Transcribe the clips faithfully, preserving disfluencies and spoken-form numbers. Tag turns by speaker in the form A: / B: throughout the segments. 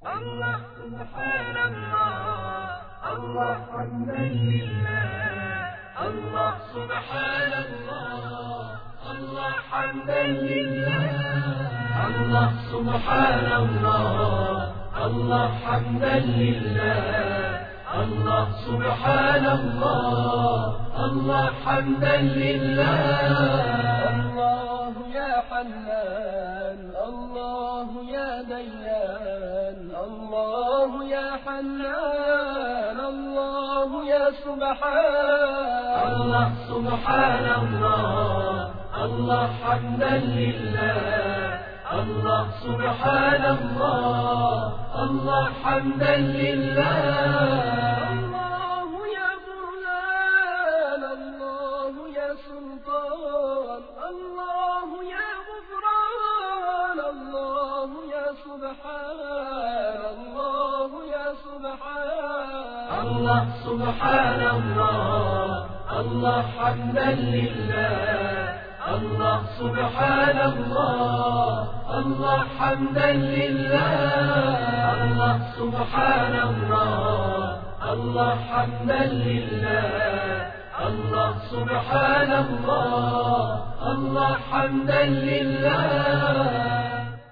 A: الله سبحان الله الله حمدا لله الله سبحان الله الله حمدا لله الله سبحان الله الله حمدا لله الله سبحان الله الله حمدا لله الله يا حنان الله يا ديان الله يا حنان الله يا سبحان الله سبحان الله الله حمدا لله الله سبحان الله الله حمدا لله الله يا برهان الله يا سلطان الله يا غفران الله يا سبحان الله يا سبحان الله سبحان الله الله حمدا لله الله سبحان الله الله حمدا لله الله سبحان الله الله حمدا لله الله سبحان الله الله حمدا لله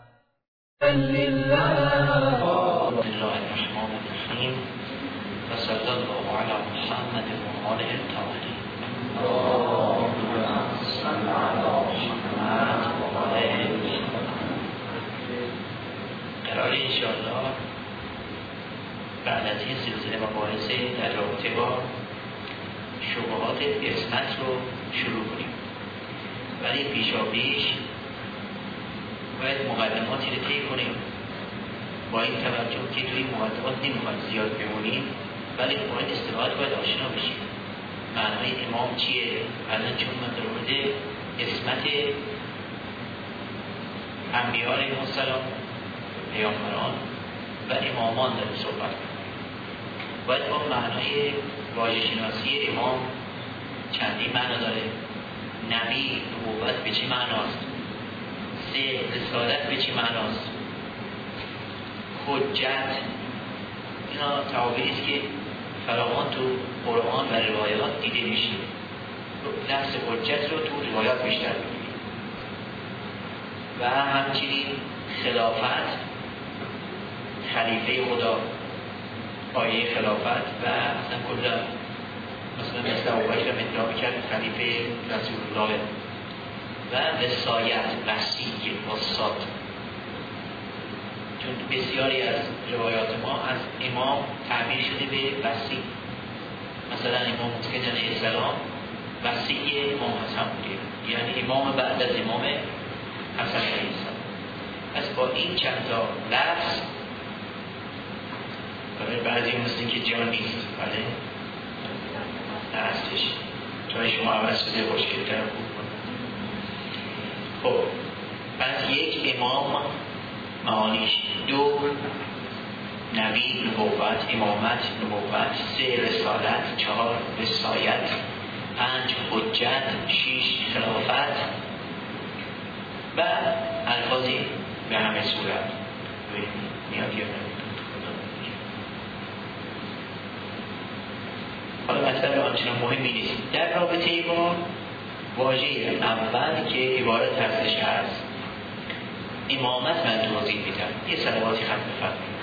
A: لله
B: بسم الله الرحمن الرحيم وصلى الله على محمد وآله الطاهرين قرار انشاءالله بعد از این سلسله مباحثه در رابطه با شبهات اسمت رو شروع کنیم، ولی پیشا پیش باید مقدماتی رو طی کنیم. با این توجه که توی مقدمات نمیخوایم زیاد بمونیم، ولی باید اصطلاحات باید آشنا بشیم. معنای امام چیه؟ الان چون من در مورد اسمت انبیاء علیهم السلام، پیامبران و امامان داریم صحبت کنیم، باید با معنای واژه شناسی امام چندی معنا داره. نبی، نبوت به چه معناست؟ سه، رسالت به چه معناست؟ حجت، اینا تعابیری است که فراوان تو قرآن و روایات دیده میشه. لفظ حجت رو تو روایات بیشتر می‌بینیم. و همچنین خلافت، خلیفه خدا، آیه خلافت و اصلا کلا مثلا مثل ابوبکر ادعا کرد خلیفه رسول الله. و وصایت، وصیه، وصات، چون بسیاری از روایات ما از امام تعبیر شده به وصی. مثلا امام حسین علیه السلام وصی امام حسن بوده، یعنی امام بعد از امام حسن علیه السلام. پس با این چند تا لفظ برای بعضی مثل که جا نیست، بله نه هستش، جای شما عوض شده خوشگل‌تر خوب کن. خب پس یک امام معانیش دو، نبی، نبوت، امامت، نبوت، سه، رسالت، چهار، وصایت، پنج، حجت، شیش، خلافت و الفاظی به همه صورت میاد یا حالا مطلب آنچنان مهمی نیست. در رابطه با واژه اول که عبارت ازش هست امامت، من توضیح میدم. یه صلواتی ختم بفرمایید.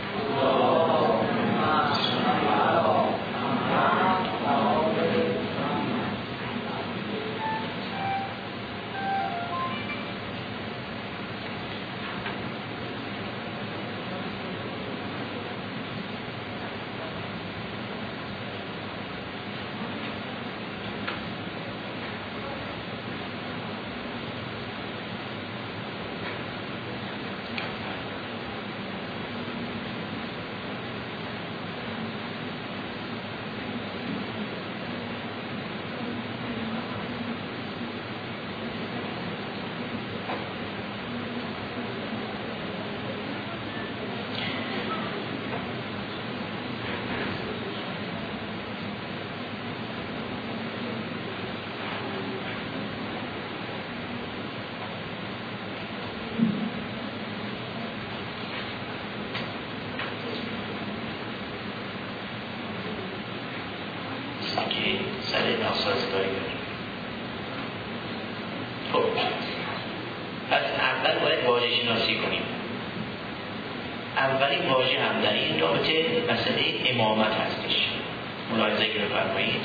B: پس اول باید واژه شناسی کنیم. اولین واژه هم در این رابطه مسئله امامت هستش. ملاحظه که بفرمایید.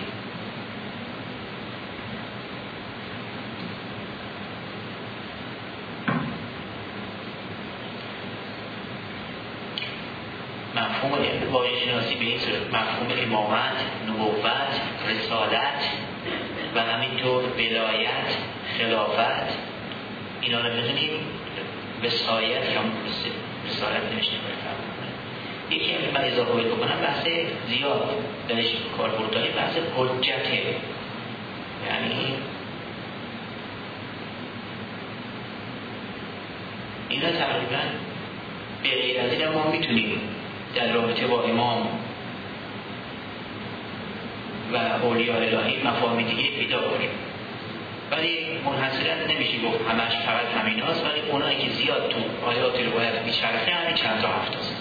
B: مفهوم واژه شناسی به این صورت مفهوم امامت، نبوت، رسالت و همینطور ولایت، خلافت، اینا رو می‌دونیم. وصایت یا رسالت نمیشه کنه. یکی هم من اضافه بکنم بحث زیاد درش کاربرد داریم، بحث حجته. یعنی اینا تقریبا به غیر از این ما میتونیم در رابطه با امام و اولیاء الهی مفاهیم دیگه پیدا کنیم، ولی منحصرا نمیشه گفت همش فقط همین هاست، ولی اونایی که زیاد تو آیات روایت میچرخه همین چند تا هفت هست.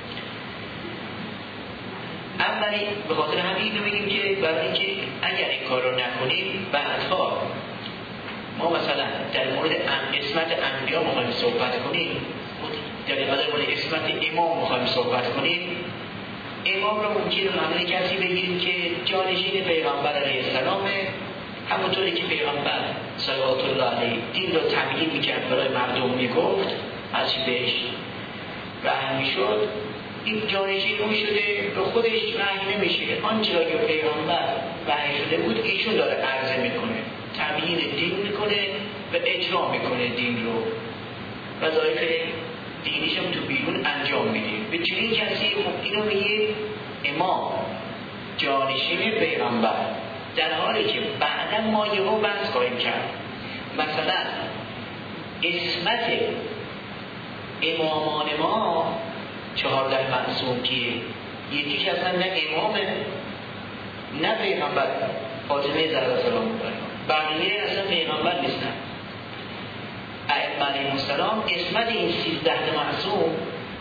B: اولی به خاطر همین رو بگیم که برای اینکه اگر این کار رو نکنیم بعدها ما مثلا در مورد اسمت انبیا میخوایم صحبت کنیم، در مورد اسمت امام میخوایم صحبت کنیم، امام رو ممکنه معنی کسی بگیریم که جانشین پیغمبر علیه السلام، همونطوری که پیغمبر صلوات الله علیه دین رو تبیین میکرد برای مردم میگفت از چی بهش وحی میشد، این جانشین اون شده به خودش وحی نمیشه، آنچه را که پیغمبر وحی شده بود ایشون داره عرضه میکنه، تبیین دین میکنه و اجرا میکنه دین رو، وظایف دینیش هم تو بیرون انجام میده. به چنین کسی خب اینو میگه امام، جانشین پیغمبر، در حالی که بعدا ما یهو بحث خواهیم کرد مثلا اسمت امامان ما چهارده معصوم که یکیش اصلا نه امامه نه پیغمبر، فاطمه زهرا سلام الله علیها، بقیه اصلا پیغمبر نیستن. ائمه علیهم السلام اسمت این سیزده معصوم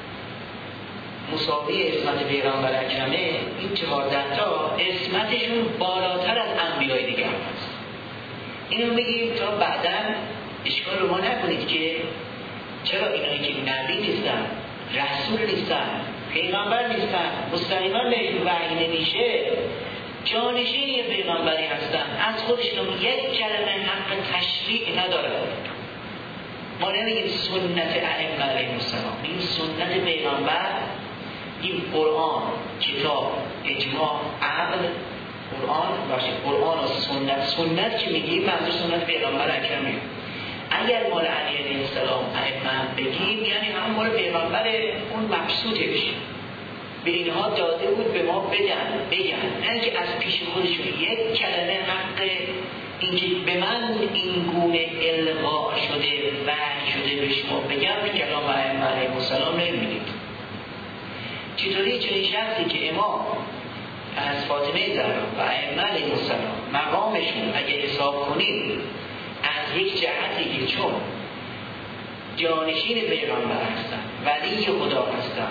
B: مساوی اسمت پیغمبر اکرمه، این چهارده تا اسمتشون بالاتر از انبیای دیگر هست. اینو بگیم تا بعدا اشکال رو ما نکنید که چرا اینایی که نبی نیستن، رسول نیستن، پیغمبر نیستن، مستقیما بهشون وحی نمیشه، جانشین یه پیغمبری هستن، از خودشون یک کلمه حق تشریع نداره. ما نمیگیم سنت ائمه علیهم السلام، این سنت پیغمبر، این قرآن، کتاب، اجماع، عقل، قرآن باشه، قرآن و سنت. سنت که میگیم منظور سنت پیغمبر اکرمه. اگر مال علی علیه السلام ائمه بگیم یعنی همون مال پیغمبر اون مبسوطش به اینها داده بود به ما بدن بگن، نه که از پیش خودشون یک کلمه حق اینکه به من این گونه القا شده وحی شده به شما بگم به کلام ائمه علیهم السلام نمیدید. چطوری چنین شخصی که امام از فاطمه زهرا و ائمه علیهم السلام مقامشون اگه حساب کنیم از یک جهتی که چون جانشین پیغمبر هستن، ولی خدا هستن،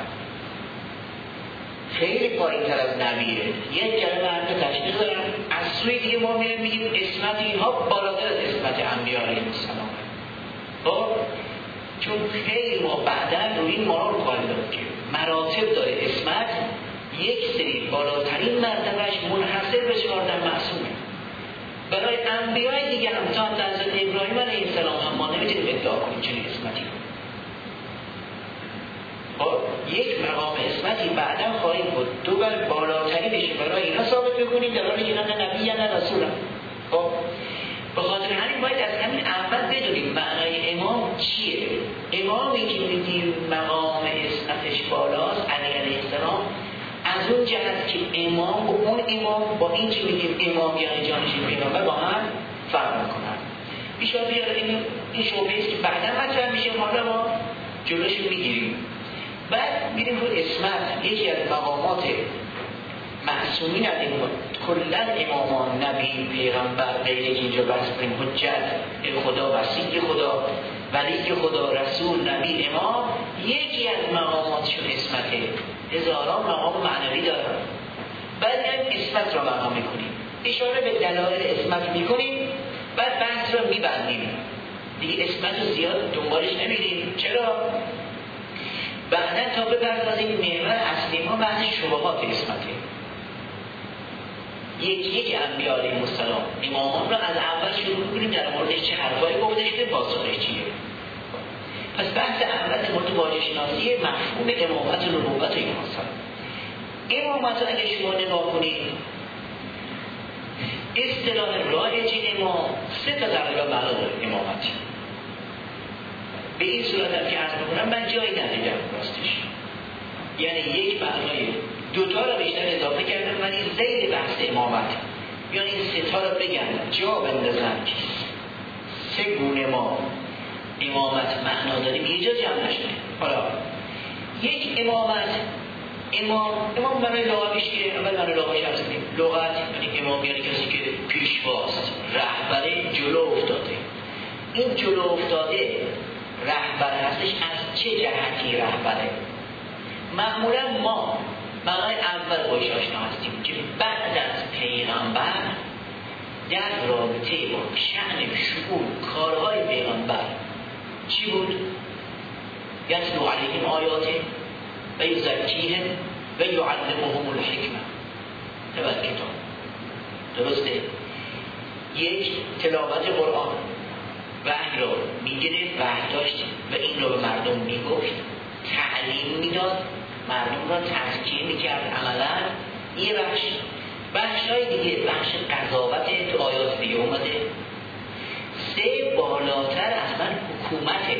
B: خیلی پایین تر از نبیه، یک کلمه حق تشریع دارن، از سوی دیگه ما میریم میگیم اسمت اینها بالاتر از اسمت انبیا علیهم السلام. خب چون خیلی ما بعدا روی این ما رو خواهیم داد که مراتب داره اسمت، یک سری بالاترین مرتبهش منحصر به چهارده معصومه. برای انبیای دیگه هم تا حضرت ابراهیم علیه السلام هم ما نمیتونیم ادعا کنیم چنین اسمتی. خب یک مقام اسمتی بعدا خواهیم بود دو بر بالاتری بشه برای اینا ثابت بکنیم در حالی که نه نبی یا نه رسول هم. خب به خاطر همین باید از همین اول بدونیم معنای امام چیه. امامی که میگیم مقام اسمتش بالاست علی علیه السلام، از اون جهت که امام و اون امام با این که میگیم امام یعنی جانشین پیغمبر با هم فرق میکنن. بیشتر بیاره این این شعبه است که بعدا مطرح میشه، حالا ما جلوش میگیریم. بعد میریم رو اسمت، یکی از مقامات معصومین از این کلن امامان، نبی، پیغمبر، غیره که اینجا بحث کنیم، حجت، خدا، وسیع خدا، ولی خدا، رسول، نبی، امام، یکی از مقاماتشون اسمته. هزاران مقام معنوی دارن. بعد هم اسمت را مقام میکنیم، اشاره به دلایل اسمت میکنیم، بعد بحث را میبندیم. دیگه اسمت رو زیاد دنبالش نمیریم. چرا؟ بعدا تا بپردازیم محور اصلی ما بحث شبهات اسمته. یک یک انبیاء علیهم السلام امامان رو از اول شروع کنیم در موردش چه حرفایی گفته شده، پاسخش چیه. پس بحث اول مورد واژه شناسی مفهوم امامت و نبوت و اینها هست. امامت رو اگه شما نگاه کنید، اصطلاح رایج امام سه تا تقریبا معنا داره امامت. به این صورت هم که عرض می‌کنم من جایی ندیدم راستش. یعنی یک معنای دوتا رو بیشتر اضافه کردم ولی زیر بحث امامت، یعنی این سه تا رو بگم جا بندازم که سه گونه ما امامت معنا داریم یه جا جمع نشده. حالا یک امامت، امام امام برای لغویش که اول برای لغویش هست کنیم لغت یعنی امام یعنی کسی که پیشواست، رهبر، جلو افتاده. این جلو افتاده رهبر هستش. از چه جهتی رهبره؟ معمولا ما معنای اول باش آشنا هستیم که بعد از پیغمبر در رابطه با شأن شؤون کارهای پیغمبر چی بود؟ یتلو علیهم آیاته و یزکیهم و یعلمهم الحکمه تبت کتاب. درسته؟ یک تلاوت قرآن وحی را میگرفت، وحی داشت و این را به مردم میگفت، تعلیم میداد، مردم را تزکیه میکرد عملا. یه بخش بخشای دیگه بخش قضاوت تو آیات دیگه اومده. سه بالاتر از من حکومته.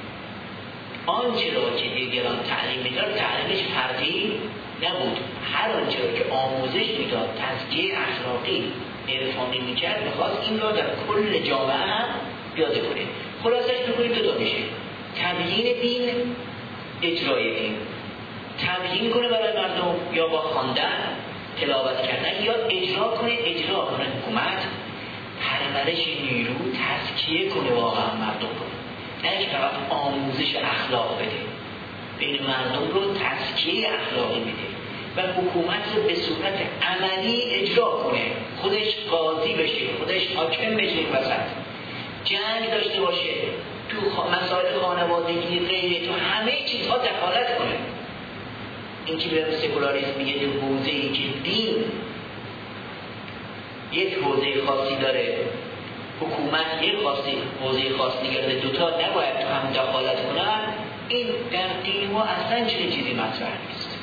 B: آنچه را که دیگران تعلیم میداد تعلیمش فردی نبود، هر آنچه را که آموزش میداد تزکیه اخلاقی عرفانی میکرد میخواست این را در کل جامعه هم پیاده کنه. خلاصش بکنید دو تا میشه: تبیین دین، اجرای دین. تبیین کنه برای مردم یا با خواندن تلاوت کردن، یا اجرا کنه، اجرا کنه حکومت، پرورش نیرو، تزکیه کنه واقعا مردم رو، نه که فقط آموزش اخلاق بده، بین مردم رو تزکیه اخلاقی بده و حکومت رو به صورت عملی اجرا کنه، خودش قاضی بشه، خودش حاکم بشه، وسط جنگ داشته باشه، تو مسائل خانوادگی غیره، تو همه چیزها دخالت کنه. این که به سکولاریسم میگه تو حوزه‌ای که دین یک حوزه خاصی داره، حکومت یک خاصی حوزه خاص نگرده، دوتا نباید تو هم دخالت کنن. این در دین ما اصلا چنین چیزی مطرح نیست.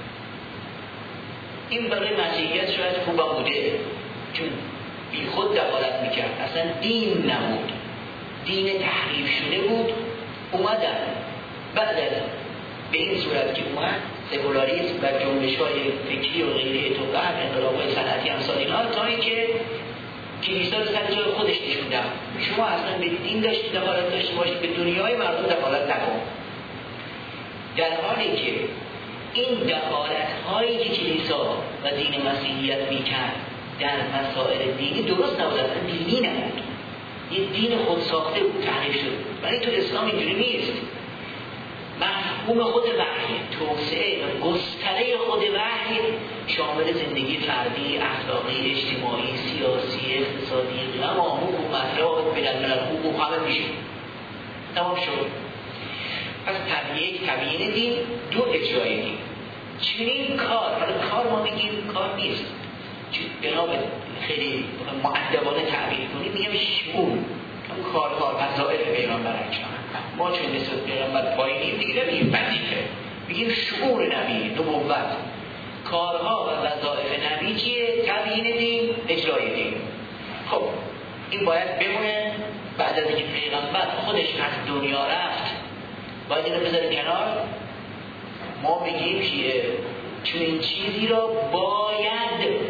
B: این برای مسیحیت شاید خوب بوده چون بی خود دخالت میکرد، اصلا دین نبود، دین تحریف شده بود. اومدن بعد از به این صورت که اومد سکولاریسم و جنبش‌های فکری و غیره تو بعد انقلاب‌های صنعتی امثال اینها، تا اینکه کلیسا رو سر جای خودش نشوندن. شما اصلا به دین داشتید دخالت داشته باشید، به دنیای مردم دخالت نکن. در حالی که این دخالت‌هایی که کلیسا و دین مسیحیت میکرد در مسائل دینی درست نبود، اصلا دینی نبود، یه دین خود ساخته بود، تحریف شد. ولی تو اسلام اینجوری نیست. مفهوم خود وحی، توسعه و گستره خود وحی شامل زندگی فردی، اخلاقی، اجتماعی، سیاسی، اقتصادی، تمام حکومت، روابط بین‌الملل، حقوق همه میشه. تمام شد. پس تبیین تبیین دین، دو اجرای دین. چنین کار، حالا کار ما میگیم کار نیست، بنا به خیلی مؤدبانه تعبیر کنیم میگم شؤون، اون کارها وظایف پیغمبر انجام. ما چون نسبت پیغمبر پایینیم دیگه نمیگیم وظیفه، میگیم شعور نبی، نبوت، کارها و وظایف نبی چیه؟ تبیین دین، اجرای دین. خب این باید بمونه. بعد از اینکه پیغمبر خودش از دنیا رفت باید اینو بذاره کنار. ما میگیم که چون این چیزی را باید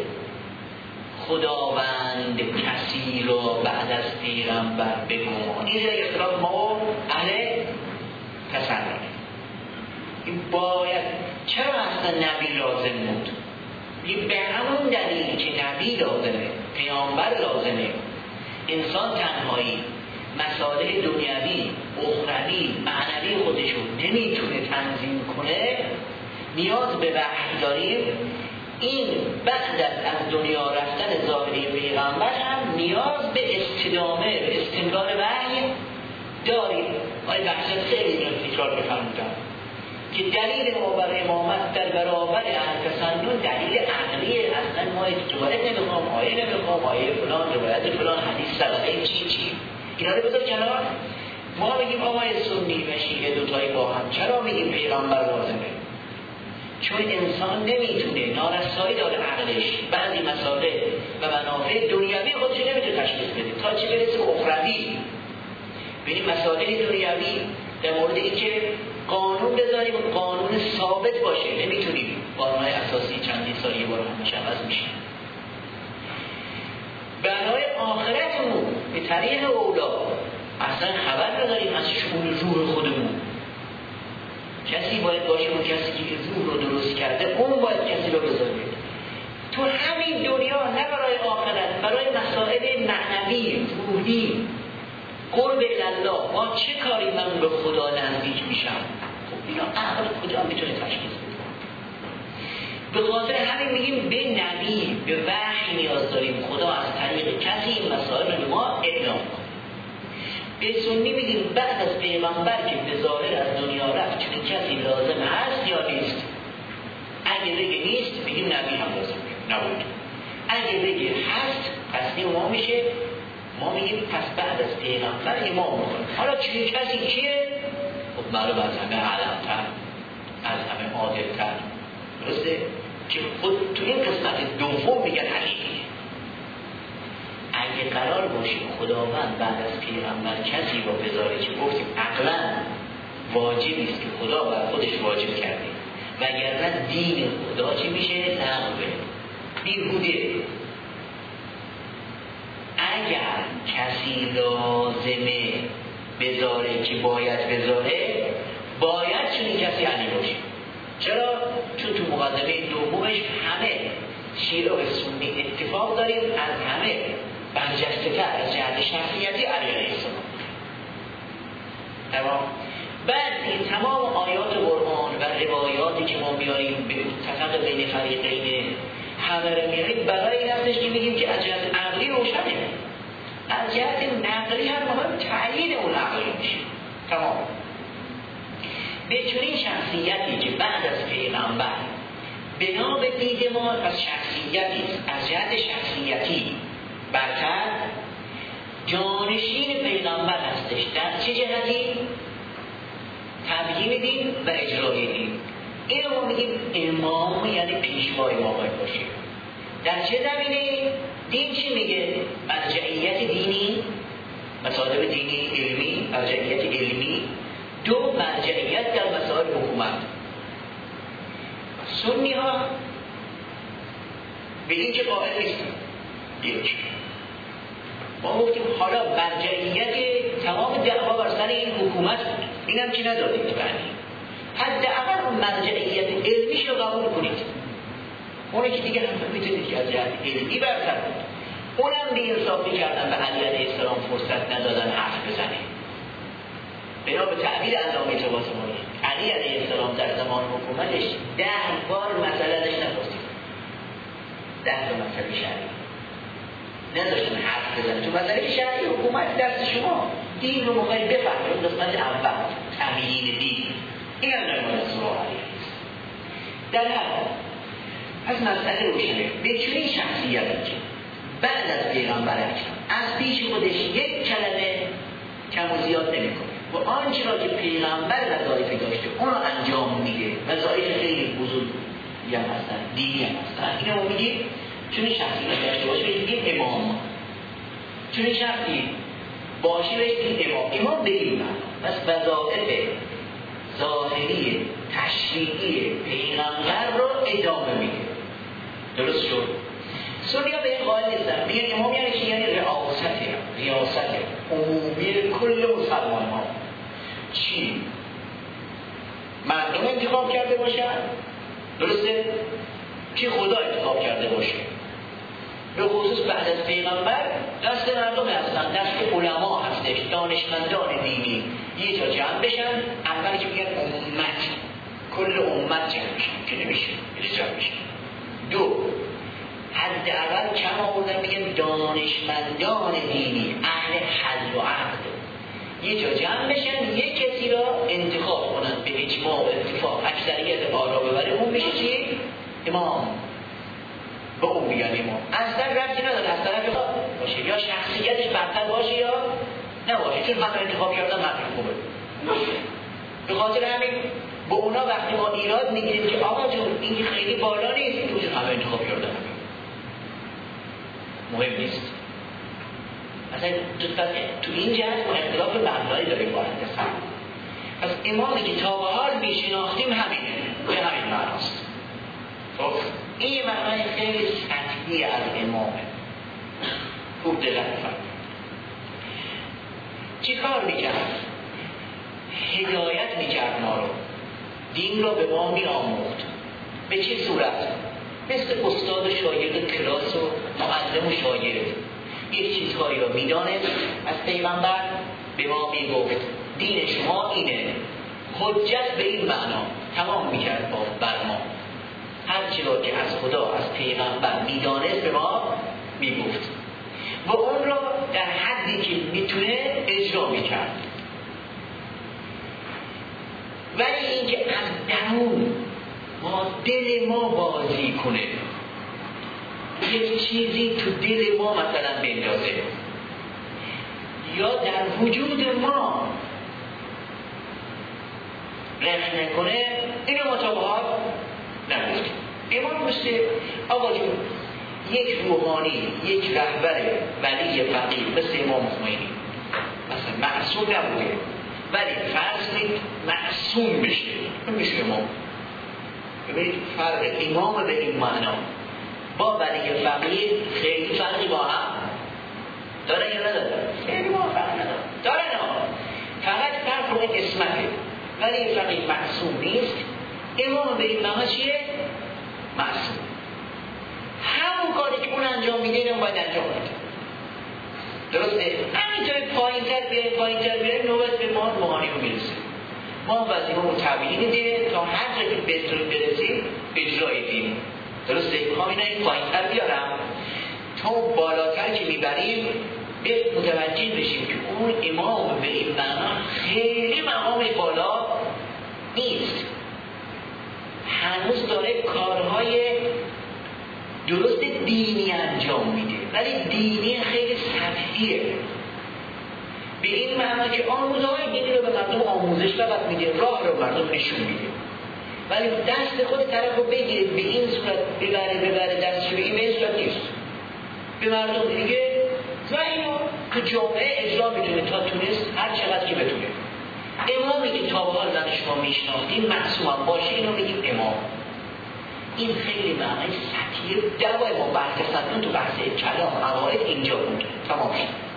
B: خداوند کسی را بعد از پیغمبر بگمان. این در اختلاف ما اهل تصرف. این باید. چرا اصلا نبی لازم بود؟ این به همون دلیل که نبی لازمه، پیغمبر لازمه، انسان تنهایی مسائل دنیوی، اخروی، معنوی خودشو نمیتونه تنظیم کنه، نیاز به وحی داریم. این بعد از دنیا رفتن ظاهری پیغمبر هم نیاز به استدامه، به استمرار وحی داریم. آقای بحثت خیلی اینو تکرار می‌فرمودن که دلیل ما بر امامت در برابر اهل تسنن دلیل عقلیه. اصلا ما روایت نمیخوام، آیه نمیخوام، آیه فلان، روایت فلان، حدیث صدقه چی چی اینا رو بذار کنار. ما میگیم آقای سنی و شیعه دوتایی با هم. چرا میگیم پیغمبر لازمه؟ چون انسان نمیتونه، نارسایی داره عقلش، بعضی مسائل و منافع دنیوی خودش نمیتونه تشخیص بده تا چه برسه به اخروی. ببینید مسائل دنیوی در مورد اینکه قانون بذاریم قانون ثابت باشه، نمیتونیم قانون‌های اساسی چندین سال یه بار همش عوض میشه. برای آخرتمون به طریق اولا اصلا خبر نداریم از شؤون روح خودمون. کسی باید باشه اون کسی که روح رو درست کرده، اون باید کسی رو بذاره تو همین دنیا، نه برای آخرت، برای مسائل معنوی روحی. قرب الله، ما چه کاری من به خدا نزدیک میشم؟ خب اینا عقل کجا میتونه تشخیص بده؟ به خاطر همین میگیم به نبی، به وحی نیاز داریم. خدا از طریق کسی این مسائل رو به ما اعلام کنه. به سنی میگیم بعد از پیغمبر که به ظاهر از دنیا رفت چون کسی لازم هست یا نیست. اگه بگه نیست میگیم نبی هم لازم نبود. اگه بگه هست پس ما میشه، ما میگیم پس بعد از پیغمبر امام میخوایم. حالا چون کسی کیه؟ خب معلوم از همه علمتر، از همه عادلتر، درسته؟ که خود تو این قسمت دوم میگن حقیقیه. اگه قرار باشه خداوند بعد از پیغمبر کسی رو بذاره که گفتیم عقلا واجبی است که خدا بر خودش واجب کرده، وگرنه دین خدا چی میشه؟ لغوه، بیهوده. اگر کسی لازمه بذاره که باید بذاره، باید چنین کسی علی باشه. چرا؟ چون تو مقدمه دومش همه شیعه و سنی اتفاق داریم از همه برجسته‌تر از جهت شخصیتی علی علیه السلام. تمام. بعد این تمام آیات قرآن و روایاتی که ما میاریم به اتفاق بین فریقین همه رو میاریم برای این هستش که میگیم که از جهت عقلی روشنه، از جهت نقلی هم مهم تعیین اون عقلی میشه. تمام. به چنین شخصیتی که بعد از پیغمبر بنا به دید ما از شخصیتی از جهت شخصیتی برتر جانشین پیغمبر هستش. در چه جهتی؟ تبیین دین و اجرای دین. این رو میگیم امام، یعنی پیشوای ما باید باشه. در چه زمینه؟ دین چی میگه؟ مرجعیت دینی، مطالب دینی علمی، مرجعیت علمی. دو، مرجعیت در مسائل حکومت. سنی ها به این که قائل نیستن. یک، ما گفتیم حالا مرجعیت تمام دعوا بر سر این حکومت بود، این هم چی ندادید بردی حداقل مرجعیت علمیش رو قبول کنید. اونه که دیگه هم میتونید که از جهت علمی برتر بود. اونم به انصافی کردن به علی علیه السلام فرصت ندادن حرف بزنه. بنا به تعبیر علامه طباطبایی، علی علیه السلام در زمان حکومتش ده بار مسئله ازش نپرسید. ده تا مسئله شرعی نذاشتن حرف بزنه. تو مسئله شرعی حکومت دست شما، دین رو مخواهی بفهمید. اون قسمت اول تبیین دین، این هم نرمان از سوال علیه در هر حال از مسئله روشنه. به چنین شخصیتی که بعد از پیغمبر اکرم از پیش خودش یک کلمه کم و زیاد نمی کنه و آنچه را که پیغمبر وظایفی داشته اون را انجام میده. وظایف خیلی بزرگی هم هستن، دینی هم هستن. این رو میگیم چون شخصی داشته باشه بگیم امام، چون شخصی باشی بگیم امام. امام به این معنی بس وظایف ظاهری تشریعی پیغمبر رو ادامه میده. درست شد؟ سنی ها به این قائل نیستن. میگن امام یعنی چی؟ یعنی ریاسته، ریاسته عمومی کل مسلمان ها. چی؟ مردم انتخاب کرده باشن، درسته؟ که خدا انتخاب کرده باشه. به خصوص بعد از پیغمبر دست مردم هستن، دست علما هستش، دانشمندان دینی یه جا جمع بشن. اولی که میگن امت، کل امت جمع بشن که نمیشه، یه جمع بشن. دو، حداقل کم آوردن میگن دانشمندان دینی، اهل حل و عقد، یه جا جمع بشن، یک کسی را انتخاب کنن به اجماع و اتفاق اکثریت آرا ببره، اون میشه چی؟ امام. به اون میگن امام. اصلا ربطی نداره از طرف باشه یا شخصیتش برتر باشه یا نباشه، چون همه انتخاب کردن همین خوبه. به خاطر همین به اونا وقتی ما ایراد میگیریم که آقا جون این خیلی بالا نیست، چون همه انتخاب کردن همین مهم نیست. مثلا تو این جهت ما اختلاف مبنایی داریم با هندسه. پس امامی که تا به حال میشناختیم همینه، به همین معناست. خب این معنای خیلی سطحی از امامه. خوب دقت بفرمایید. چی کار میکرد؟ هدایت میکرد ما رو، دین رو به ما میآموخت. به چه صورت؟ مثل استاد و شاگرد کلاس و معلم و شاگرد. یک چیزهایی را میدانست، از پیغمبر به ما میگفت دین شما اینه، حجت به این معنا تمام میکرد با بر ما. هر چی را که از خدا از پیغمبر میدانست به ما میگفت و اون را در حدی که میتونه اجرا میکرد. ولی اینکه از درون ما دل ما بازی کنه، یک چیزی تو دل ما مثلا بندازه یا در وجود ما رخ نکنه، اینو مطابقات نگفتیم. امام مثل آقا جون یک روحانی، یک رهبر ولی فقیر مثل امام خمینی مثلا معصوم نبوده، ولی فرض کنید معصوم بشه، میشه امام. ببینید فرق امام به این معنا با ولی فقیر خیلی فرقی با هم داره یا نداره؟ خیلی با فرق نداره. داره نه، فقط فرق رو اسمته. ولی فقیر معصوم نیست. امام به این معنا چیه؟ معصوم. همون کاری که اون انجام میده اینم باید انجام بده. درسته؟ همینطور پایین تر بیایم پایین تر بیایم نوبت به ما روحانی رو میرسه. ما وظیفه رو تبیین میده تا هر جا که بهتون برسیم اجرای دین. درسته؟ میخوام اینا این پایین تر بیارم تا بالاتر که میبریم به متوجه بشیم که اون امام به این معنا خیلی مقامش بالا نیست. هنوز داره کارهای درست دینی انجام میده، ولی دینی خیلی سطحیه. به این معنا که آموزهای دینی رو به مردم آموزش فقط میده، راه رو مردم نشون میده، ولی دست خود طرف رو بگیره به این صورت ببره ببره دستشو بگیره به این صورت نیست. به مردم دیگه و اینو تو جامعه اجرا میتونه تا تونست هر چقدر که بتونه. امامی که تا به حال من شما میشناختیم معصوم باشه اینو بگیم امام. این خیلی معنی سطحی دوای ما بحث سطحی تو بحث کلام عقاید اینجا بود، تمام شد.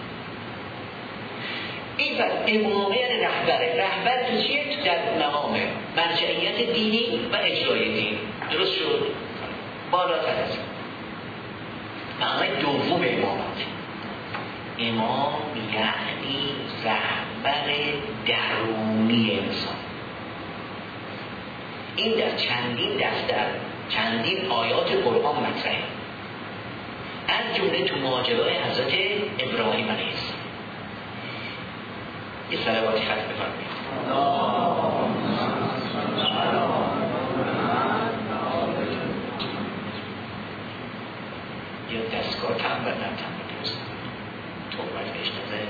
B: این پس امامه یعنی رهبره. رهبر تو چیه؟ تو در مقام مرجعیت دینی و اجرای دین. درست شد؟ بالاتر از معنی دوم امامت. امام یعنی رهبر درونی انسان. این در چندین دفتر چندین آیات قرآن مطرحه، از جمله تو ماجرای حضرت ابراهیم علیه السلام. یه صلواتی خط بفرمایید. یا دستگاه تن بدن تن بدرست توبت بهش نظره.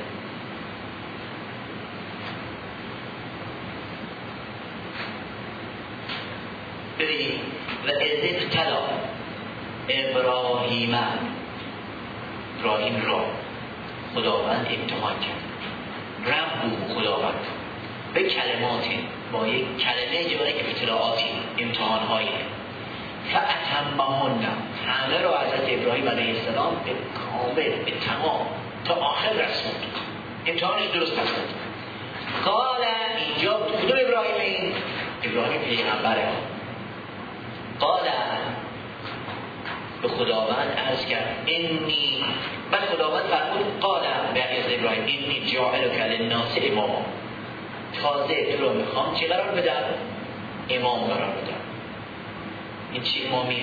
B: ببینید و از ابتلا ابراهیم ابراهیم را خداوند امتحان کرد، رب خداوند به کلمات با یک کلمه جوره ابتلاعاتی امتحانهایی فاتمهن همه را حضرت ابراهیم علیه السلام به کامل به تمام تا آخر رسوند، امتحانش درست رسوند. قال اینجا کدوم ابراهیم؟ این ابراهیم پیغمبره. قال به خداوند عرض کرد انی، بعد خداوند فرمود قال به حضرت ابراهیم انی جاعلک للناس اماما، تازه تو رو میخوام چی قرار بدم؟ امام قرار بدم. این چی امامیه؟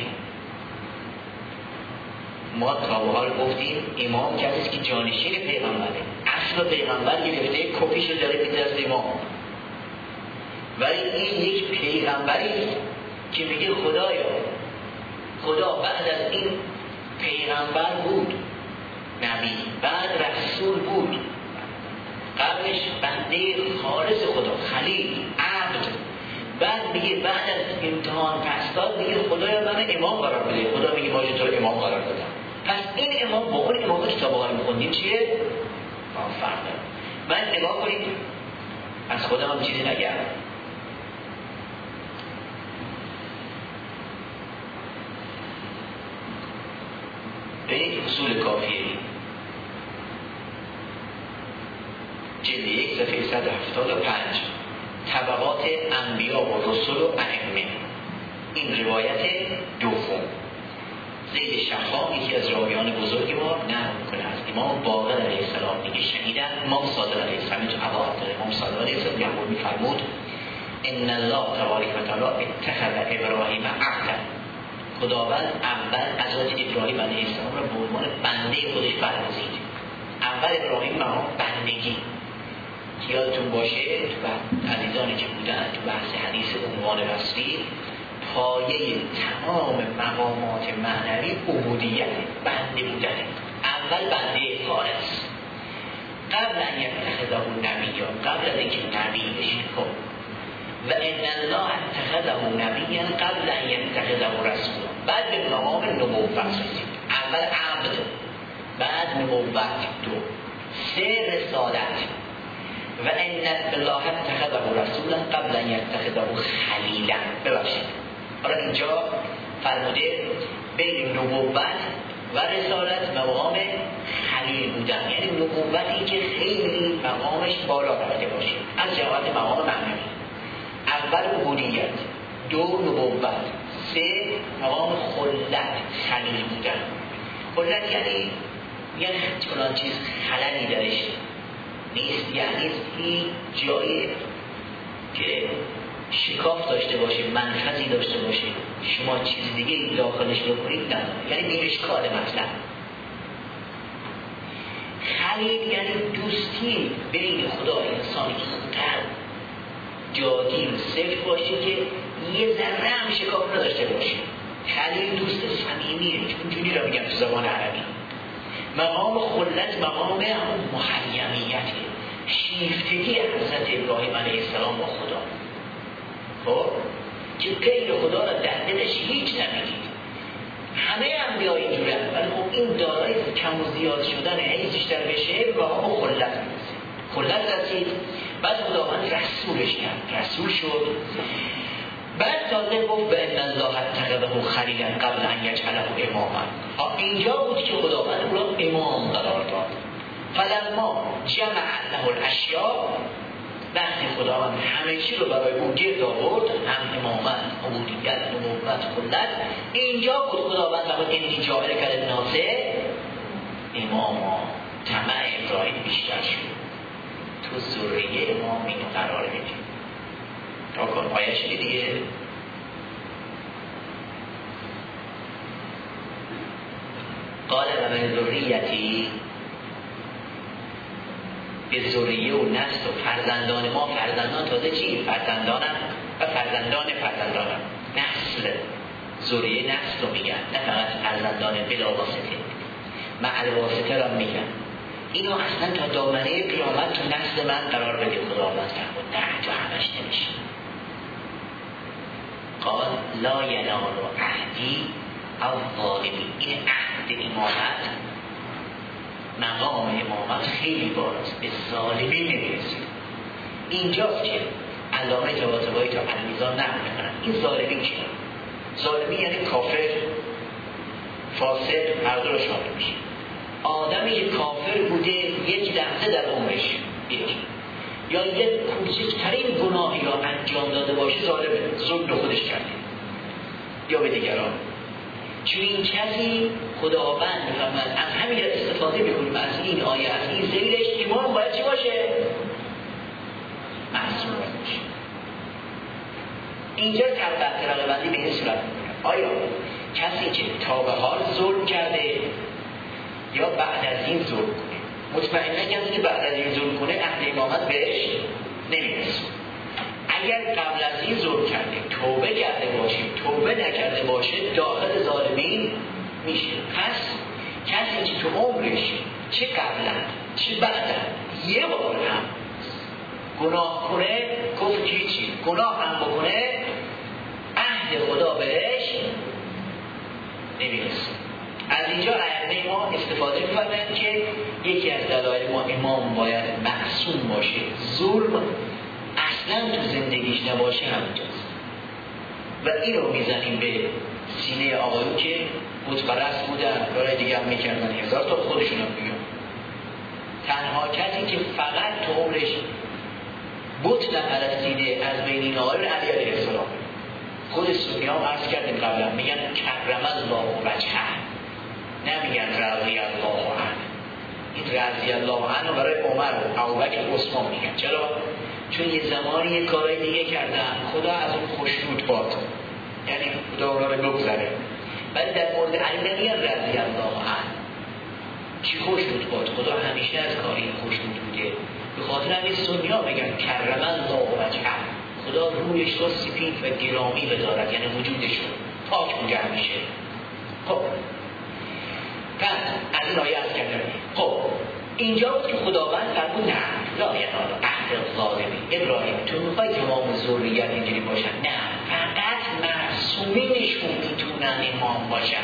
B: ما تا به حال گفتیم امام کسی که جانشین پیغمبره، نسل پیغمبر گرفته کپیش رو داره میده از امام. ولی این یک پیغمبری که میگه خدایا خدا بعد از این پیغمبر بود، نبی، بعد رسول بود، قبلش بنده خالص خدا، خلیل، عبد، بعد میگه بعد از امتحان پس داد میگه خدایا من امام قرار بده. خدا میگه باشه تو رو امام قرار دادم. پس این امام با اون امام کتاب ها رو میخوندیم چیه؟ با فرق داره. من نگاه کنید از خودم هم چیزی نگردم. ببینید اصول کافیه جلد یک صفحه صد و هفتاد و پنج طبقات انبیا و رسول و ائمه. این روایت دوم زید شخام یکی از راویان بزرگ ما نقل میکنه از امام باقر علیه السلام میگه شنیدن امام صادق علیه السلام تو عبارت داره. امام صادق علیه السلام یقول میفرمود ان الله تبارک و تعالی اتخذ ابراهیم عبدا. خداوند اول حضرت ابراهیم علیه السلام را به عنوان بنده خودش برگزید. اول ابراهیم مقام بندگی که یادتون باشه تو عزیزانی که بودن تو بحث حدیث عنوان وصفی پایه تمام مقامات معنوی عبودیت بنده بودنه. اول بنده خالص قبل ان یتخذه نبیا، قبل از اینکه نبی بشه. خب و ان الله اتخذه نبیا قبل ان یتخذه رسولا. بعد به مقام نبوت رسید. اول عبد، بعد نبوت، دو سه رسالت. و ان الله اتخذه رسولا قبل ان یتخذه خلیلا. ببخشید حالا اینجا فرموده بین نبوت و رسالت مقام خلیل بودن، یعنی نبوتی که خیلی مقامش بالا رفته باشه از جهت مقام معنوی. اول عبودیت، دو نبوت، سه مقام خلت، خلیل بودن. خلت یعنی یعنی چنان چیز خللی درش نیست، یعنی این جایی که شکاف داشته باشه، منفذی داشته باشه، شما چیز دیگه داخلش بکنید نداره، یعنی بی اشکال مطلب. خلیل یعنی دوستی بین خدا انسانی که خوبتر جادی و صرف باشه که یه ذره هم شکاف نداشته باشه. خلیل دوست صمیمیه، چونجوری را میگم تو زبان عربی. مقام خلت مقام محیمیته، شیفتگی حضرت ابراهیم علیه السلام با خدا. خب که غیر خدا را در دلش هیچ نمیدید. همه انبیا اینجوره، ولی خب این دارای کم و زیاد شدن عیز بیشتر بشه و هم خلت میرسه. خلت رسید، بعد خداوند رسولش کرد، رسول شد. بعد تازه گفت به ان الله اتخذه خلیلا قبل ان یجعله اماما. اینجا بود که خداوند او را امام قرار داد. فلما جمع له الاشیاء، وقتی خداوند همه چی رو برای او گرد آورد، هم امامت، عبودیت، نبوت، خلت، اینجا بود خداوند فرمود انی جاعل کرد ناسه اماما. طمع ابراهیم بیشتر شد، تو ذریه امام اینو قرار بدی. تا کن آیش دیگه قال و من ذریتی، به ذریه و نسل و فرزندان ما. فرزندان تازه چی؟ فرزندانم و فرزندان فرزندانم. نسل، ذریه نسل رو میگن، نه فقط فرزندان بلا واسطه، مع الواسطه را میگن. اینو اصلا تا دامنه قیامت تو نسل من قرار بده خداوند فرمود. نه تو همش نمیشه. قال لا ینال عهدی الظالمین. این عهد امامت، مقام امامت خیلی بالاست، به ظالمین نمیرسه. اینجاست که علامه طباطبایی تا المیزان نقل میکنن این ظالمین که ظالمین یعنی کافر، فاسق، هر دو رو شامل میشه. آدمی که کافر بوده یک لحظه در عمرش یک یا یک کوچکترین گناهی را انجام داده باشه ظالمه، ظلم به خودش کرده یا به دیگران. چون این کسی خداوند میفرماید از همین استفاده میکنیم از این آیه، از این زیرش ایمان باید چی باشه؟ معصوم باشه. اینجا طبقه بندی به این صورت میکنه. آیا کسی که تا به حال ظلم کرده یا بعد از این ظلم کنه مطمئنا کسی که بعد از این ظلم کنه اهل امامت بهش نمیرسه. اگر قبل از این ظلم کرده توبه کرده باشه، توبه نکرده باشه، داخل ظالمین میشه. پس کسی که تو عمرش چه قبلا چه بعدا یه بار هم گناه کنه، گفت هیچی، گناه هم بکنه عهد خدا بهش نمیرسه. از اینجا ائمه ما استفاده می‌کنند که یکی از دلایل ما امام باید معصوم باشه، ظلم اصلا تو زندگیش نباشه همینجاست. و اینو میزنیم به سینه آقایون که بت‌پرست بودن، کارهای دیگه هم میکردن، هزار تا خودشون هم میگن. تنها کسی که فقط تو عمرش بت نپرستیده از بین این آقایون علی علیه السلام. خود سنی ها عرض کردیم قبلا میگن کرم الله وجهه، نمیگن رضی الله عنه. این رضی الله عنه برای عمر و ابوبکر و عثمان میگن. چرا؟ چون یه زمانی یه کارای دیگه کردن، خدا از اون خوشنود باد، یعنی خدا اونا رو بگذره. ولی در مورد علی نمیگن رضی الله عنه. چی خوشنود باد؟ خدا همیشه از کاری خوشنود بوده. به خاطر همین سنی ها میگن کرم الله وجهه، خدا رویش رو سپید و گرامی بدارد، یعنی وجودش رو پاک بوده همیشه. خب پس از این آیه از کردن. خب اینجا بود که خداوند فرمود نه لا ینال عهد الظالمین. ابراهیم تو میخوای تمام ذریت اینجوری باشن؟ نه، فقط معصومینشون میتونن امام باشن.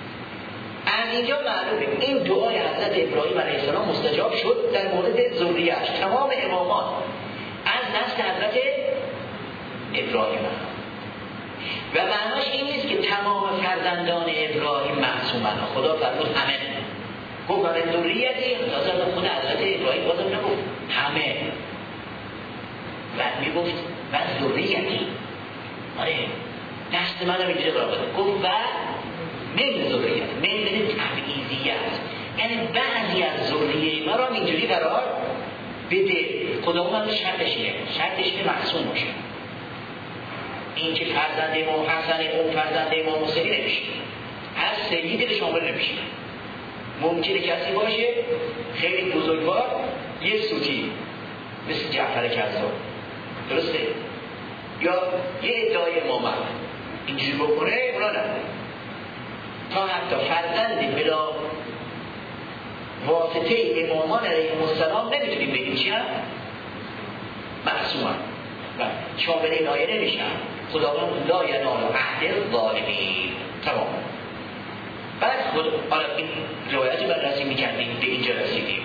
B: از اینجا معلومه این دعای حضرت ابراهیم علیه السلام مستجاب شد در مورد ذریتش. تمام امامان از نسل حضرت ابراهیم هم. و معناش این نیست که تمام فرزندان ابراهیم معصومن. خدا فرمود همه. گفت من ذریتی، تازه خود حضرت ابراهیم بازم نگفت همه، و میگفت من ذریتی، آره دست منم اینجا قرار بده. گفت و من ذریت، من بده تبعیضیت، یعنی بعضی از ذریه ما را اینجوری قرار بده. خدا هم شرطش اینه، شرطش که معصوم باشه. این که فرزند امام حسن اون فرزند امام حسین نمیشه، از سیدی شامل نمیشه. ممکنه کسی باشه خیلی بزرگوار یه سوتی مثل جعفر کذاب، درسته؟ یا یه ادعای امامت اینجوری بکنه، اونا نه، تا حتی فرزند بلا واسطه امامان علیهم السلام نمیتونیم بگیم چی هم معصومن و شامل این آیه نمیشن. خداوند لا ینال عهد الظالمین. تمام. بعد خود حالا این روایتی بررسی میکردیم، به اینجا رسیدیم.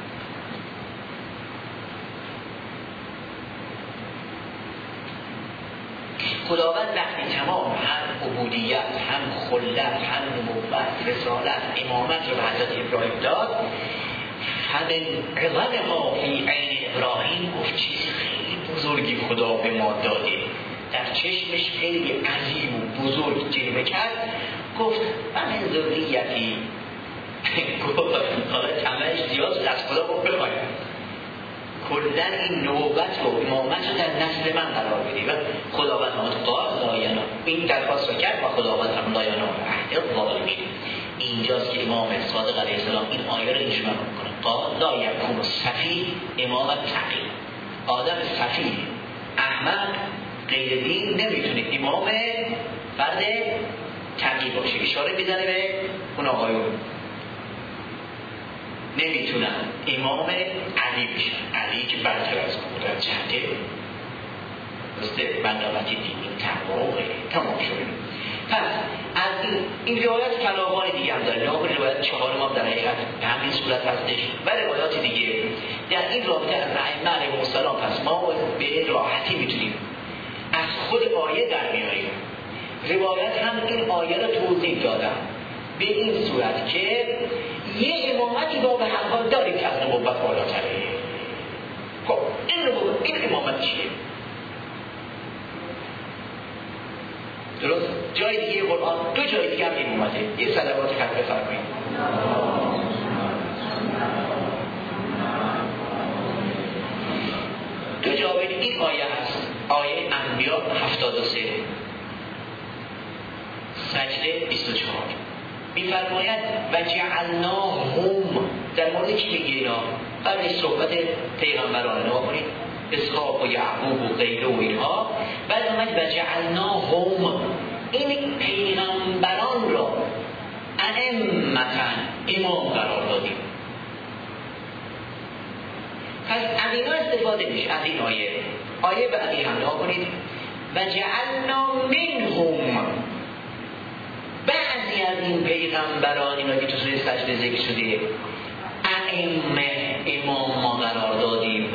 B: خداوند وقتی تمام هم عبودیت، هم خلت، هم نبوت، رسالت، امامت رو به حضرت ابراهیم داد، همین عظم ما فی عین ابراهیم گفت چیزی خیلی بزرگی خدا به ما داده، در چشمش خیلی عظیم و بزرگ جلوه کرد. گفت من ذریتی، گفت حالا تمهش زیاد از خدا بفرمایید کلن این نبوت و امامت رو در نسل من قرار بده. و خداوند هم قال لا ینال، این درخواست رو کرد و خداوند هم لا ینال عهد الظالمین. اینجاست که امام صادق علیه السلام این آیه رو اینجوری میکنه، قال لا یکون السفیه امام تقی. آدم سفیه احمق غیر دین نمیتونه امام فرد تقی باشه. اشاره میزنه به اون آقایون نمیتونن امام علی بشن، علی که برتر از قدرت جهده، درسته؟ بندامتی دینی تقوا و غیره. تمام شده. پس از این, این روایت کلاغان دیگه هم داره، نام روایت چهارم هم در حقیقت به همین صورت هستش و روایات دیگه در این رابطه از ائمه علیهم السلام. پس ما به راحتی میتونیم از خود آیه در میاریم. روایت هم این آیه رو توضیح دادن به این صورت که یه امامتی با به هر حال داریم که از نبوت بالاتره. خب این نبوت، این امامت چیه؟ درست؟ جای دیگه قرآن، دو جای دیگه هم این امامته. یه صلوات خط بفرمایید. دو جای این آیه هست. آیه انبیاء هفتاد و سه، سجده بیست و چهار. می‌فرماید و جعلناهم در مورد چی میگه اینا؟ برای صحبت پیغمبران نگاه کنید، اسحاق و یعقوب و غیره و اینها. بعد اومد و جعلناهم، این پیغمبران را ائمةً امام قرار دادیم. پس از اینا استفاده میشه، از این آیه. آیه بعدی هم نگاه کنید، و جعلنا منهم، بعضی از این پیغمبران اینا که تو سوره سجده ذکر شده ائمه امام ما قرار دادیم.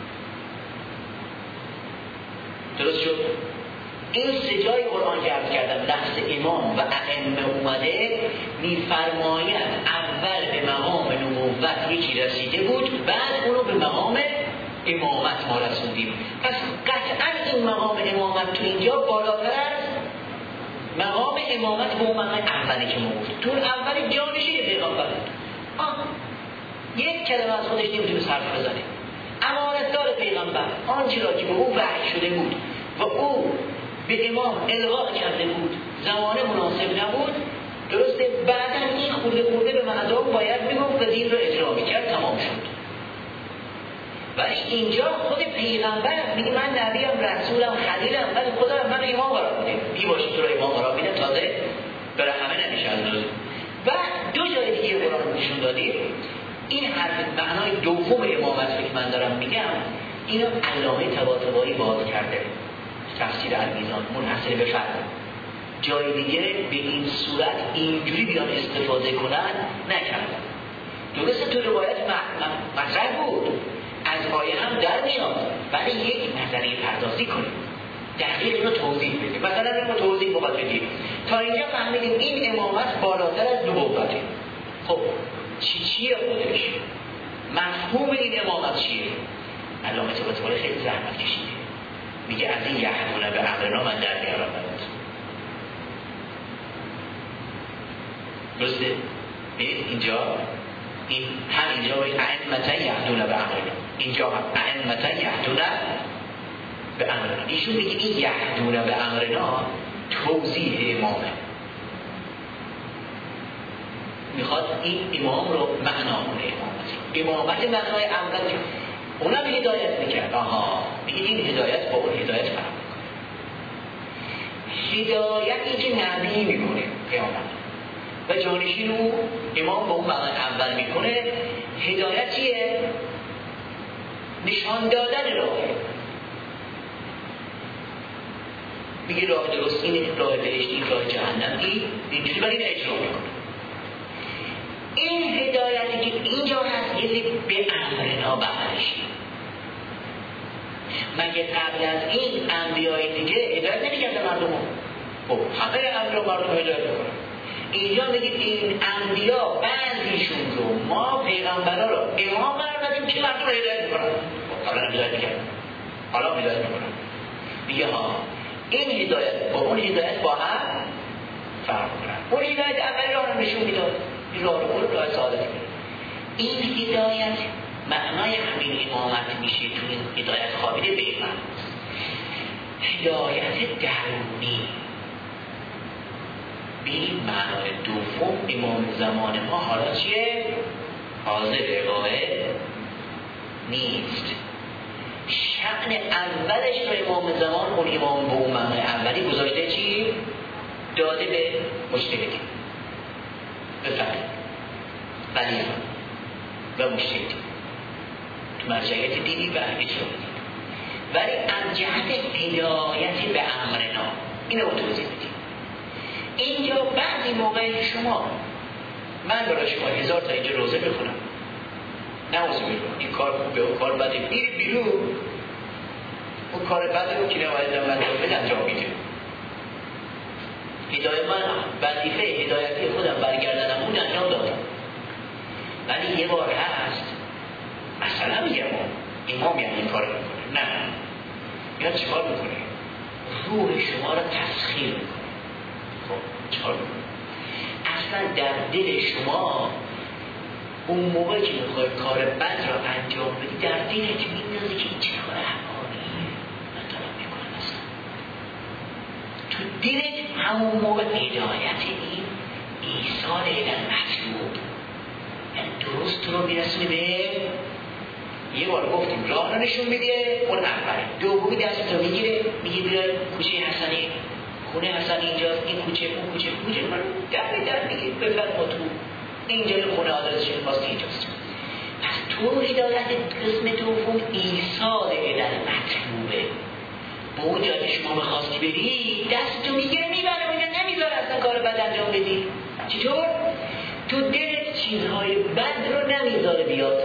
B: درست شد؟ این سه جای قرآن که عرض کردم لفظ امام و ائمه اومده، میفرماید اول به مقام نبوت یکی رسیده بود، بعد اونو به مقام امامت ما رسوندیم. پس قطعا این مقام امامت تو اینجا بالاتر از مقام امامت به اون مقام اولی که ما بود. تو اول جانشین پیغمبر بود، یک کلمه از خودش نمیتونه حرف بزنه، امانتدار پیغمبر، آنچه را که به او وحی شده بود و او به امام القا کرده بود زمانه مناسب نبود، درسته؟ بعدا این خورده خورده به مردم باید میگفت و دین رو اجرا میکرد، تمام شد. ولی اینجا خود پیغمبر میگه من نبیم، رسولم، خلیلم، ولی خدا من رو امام قرار میده. بی باشه تو رو امام قرار میده، تازه برای همه نمیشه از روز. و دو جای دیگه قرآن نشون دادیم این حرف معنای دوم امامت که من دارم میگم، اینو علامه طباطبایی باز کرده، تفسیر المیزان منحصر به فرد. جای دیگه به این صورت اینجوری بیان استفاده کنن نکردن. درسته تو روایت مطرح بود، از آیه هم در میاد، ولی یک نظریه پردازی کنیم، دقیق اینو توضیح بدیم. مثلا اینو توضیح بخواد بدیم تا اینجا فهمیدیم این امامت بالاتر از نبوته. خب چی چیه خودش؟ مفهوم این امامت چیه؟ علامه طباطبایی خیلی زحمت کشیده، میگه از این یحکمون به امرنا من در میارم برات. درسته؟ ببینید اینجا این هم اینجا باید ائمةً یهدون به امرنا، اینجا هم ائمةً یهدون به امرنا. ایشون میگه این یهدون به امرنا توضیح امامه، میخواد این امام رو معنا کنه. امامت امامت معنای اول اونم هدایت میکرد. آها میگه این هدایت با اون هدایت فرق میکنه. هدایتی که نبی میکنه قیامت و جانشین او امام با اون معنای اول میکنه. هدایت چیه؟ نشان دادن راه. میگه راه درست اینه، راه بهشت این، راه جهنم این، اینجوری برای این اجرا میکنه. این هدایتی که اینجا هست یه به امرنا بغلشی. مگه قبل از این انبیای دیگه هدایت نمی‌کردن مردم رو؟ خب همه انبیا مردم هدایت میکنن. اینجا میگه این انبیا بعضیشون رو ما پیغمبرا رو امام قرار دادیم که مردم رو هدایت میکنن. حالا هدایت میکنن، حالا هدایت میکنن. میگه ها این هدایت با اون هدایت با هم فرق کنن. اون هدایت اولی راه رو نشون میداد، این راه رو برو راه سعادت کنید. این هدایت معنای همین امامت میشه تو این هدایت خوابیده به ایمان. هدایت درونی به این معنای دوم امام زمان ما حالا چیه؟ حاضر قائل نیست. شأن اولش رو امام زمان اون امام به اون معنای اولی گذاشته چی؟ داده به مجتهدین، بفرد ولی و مجتهدین تو مرجعیت دینی و اجرا دینی. ولی از جهت هدایت به امرنا اینو رو توضیح بدیم. اینجا بعضی موقع شما من برای شما هزار تا اینجا روزه بخونم، نمازه بخونم، این کار خوبه و کار بده، میری بیرون اون کار بده رو که نباید من انجام میده. هدایت من وظیفه هدایتی خودم برگردنم اون انجام دادم. ولی یه بار هست مثلا میگم امام یعنی این کار میکنه، نه یا چیکار میکنه؟ روح شما را تسخیر میکنه. خب چیکار میکنه؟ اصلا در دل شما اون موقع که میخوای کار بد را انجام بدی در دلت میندازه که این چه کار حقانیه من دارم میکنم. اصلا تو دلت همون موقع هدایت این ایصال الان مطلوب یعنی درست تو رو میرسونه به یه بار گفتیم راه رو نشون میده، اون اول. دومی دست تو میگیره میگه بیای کوچه حسنی، خونه حسنی اینجاست، این کوچه اون کوچه کوچه من در در میگه بفرما تو اینجا خونه آدرسش واسه اینجاست. پس تو هدایت قسم دوم ایثار علل مطلوبه. با اون جایی که شما می‌خواستی بری دستو میگیره میبره اونجا، نمیذاره اصلا کار بد انجام بدی. چطور؟ تو دلت چیزهای بد رو نمیذاره بیاد.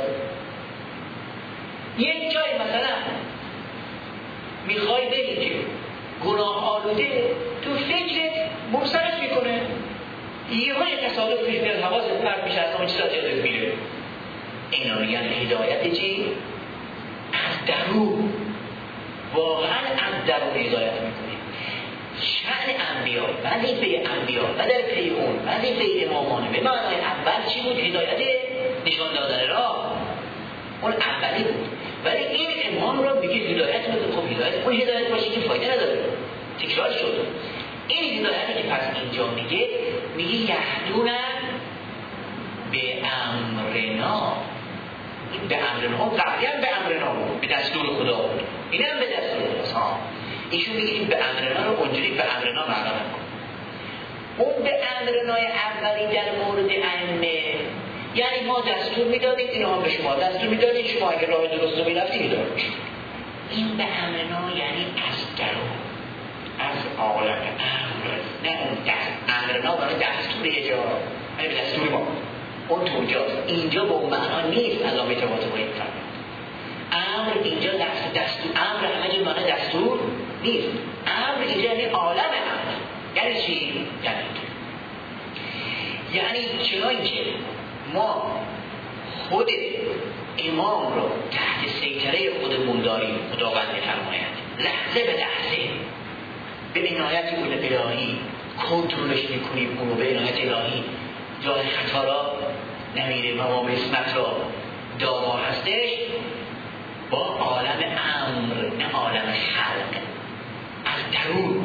B: یک جای مثلا میخوای بری که گناه آلوده، تو فکرت مرسلت میکنه، یه های تصادف پیش میاد، حواست پرت میشه، اصلا اون چیزا جلوت میره. اینا میگن هدایت چی؟ از درون، واقعا از درون هدایت میکنه. شأن انبیا، وظیفه انبیا، وظیفه اون، وظیفه امامانه به معنای اول چی بود؟ هدایت نشان دادن راه، اون اولی بود. ولی این امام را میگه هدایت میکنه. خب هدایت اون هدایت باشه که فایده نداره، تکرار شد. این هدایتی که پس اینجا میگه میگه یهدون به امرنا. این به امرنا قبلی هم به امرنا بود، به دستور خدا بود، این هم به دستور خدا. ایشون میگه این به امرنا رو اونجوری به امرنا معنا نکن. اون به امرنای اولی در مورد ائمه یعنی ما دستور میدادیم، اینا هم به شما دستور میدادیم، شما اگه راه درست رو میرفتید هدایت میشید. این به امرنا یعنی از درون، از عالم امر، نه اون دست امرنا برای دستور یه جا، یعنی به دستور ما اون تو اونجاست. اینجا به اون معنا نیست. علامه تباطه باید فرمید امر اینجا دست دستور، امر همه جا معنی دستور نیست. امر اینجا یعنی عالم امر. یعنی چی؟ یعنی یعنی چنان که ما خود امام رو تحت سیطره خودمون داریم، خداوند می‌فرماید لحظه به لحظه به عنایت اون الهی کنترلش میکنیم، اون رو به عنایت الهی جای خطا را نمیره، مقام اسمت را دارا هستش. با عالم امر، نه عالم خلق، از درون.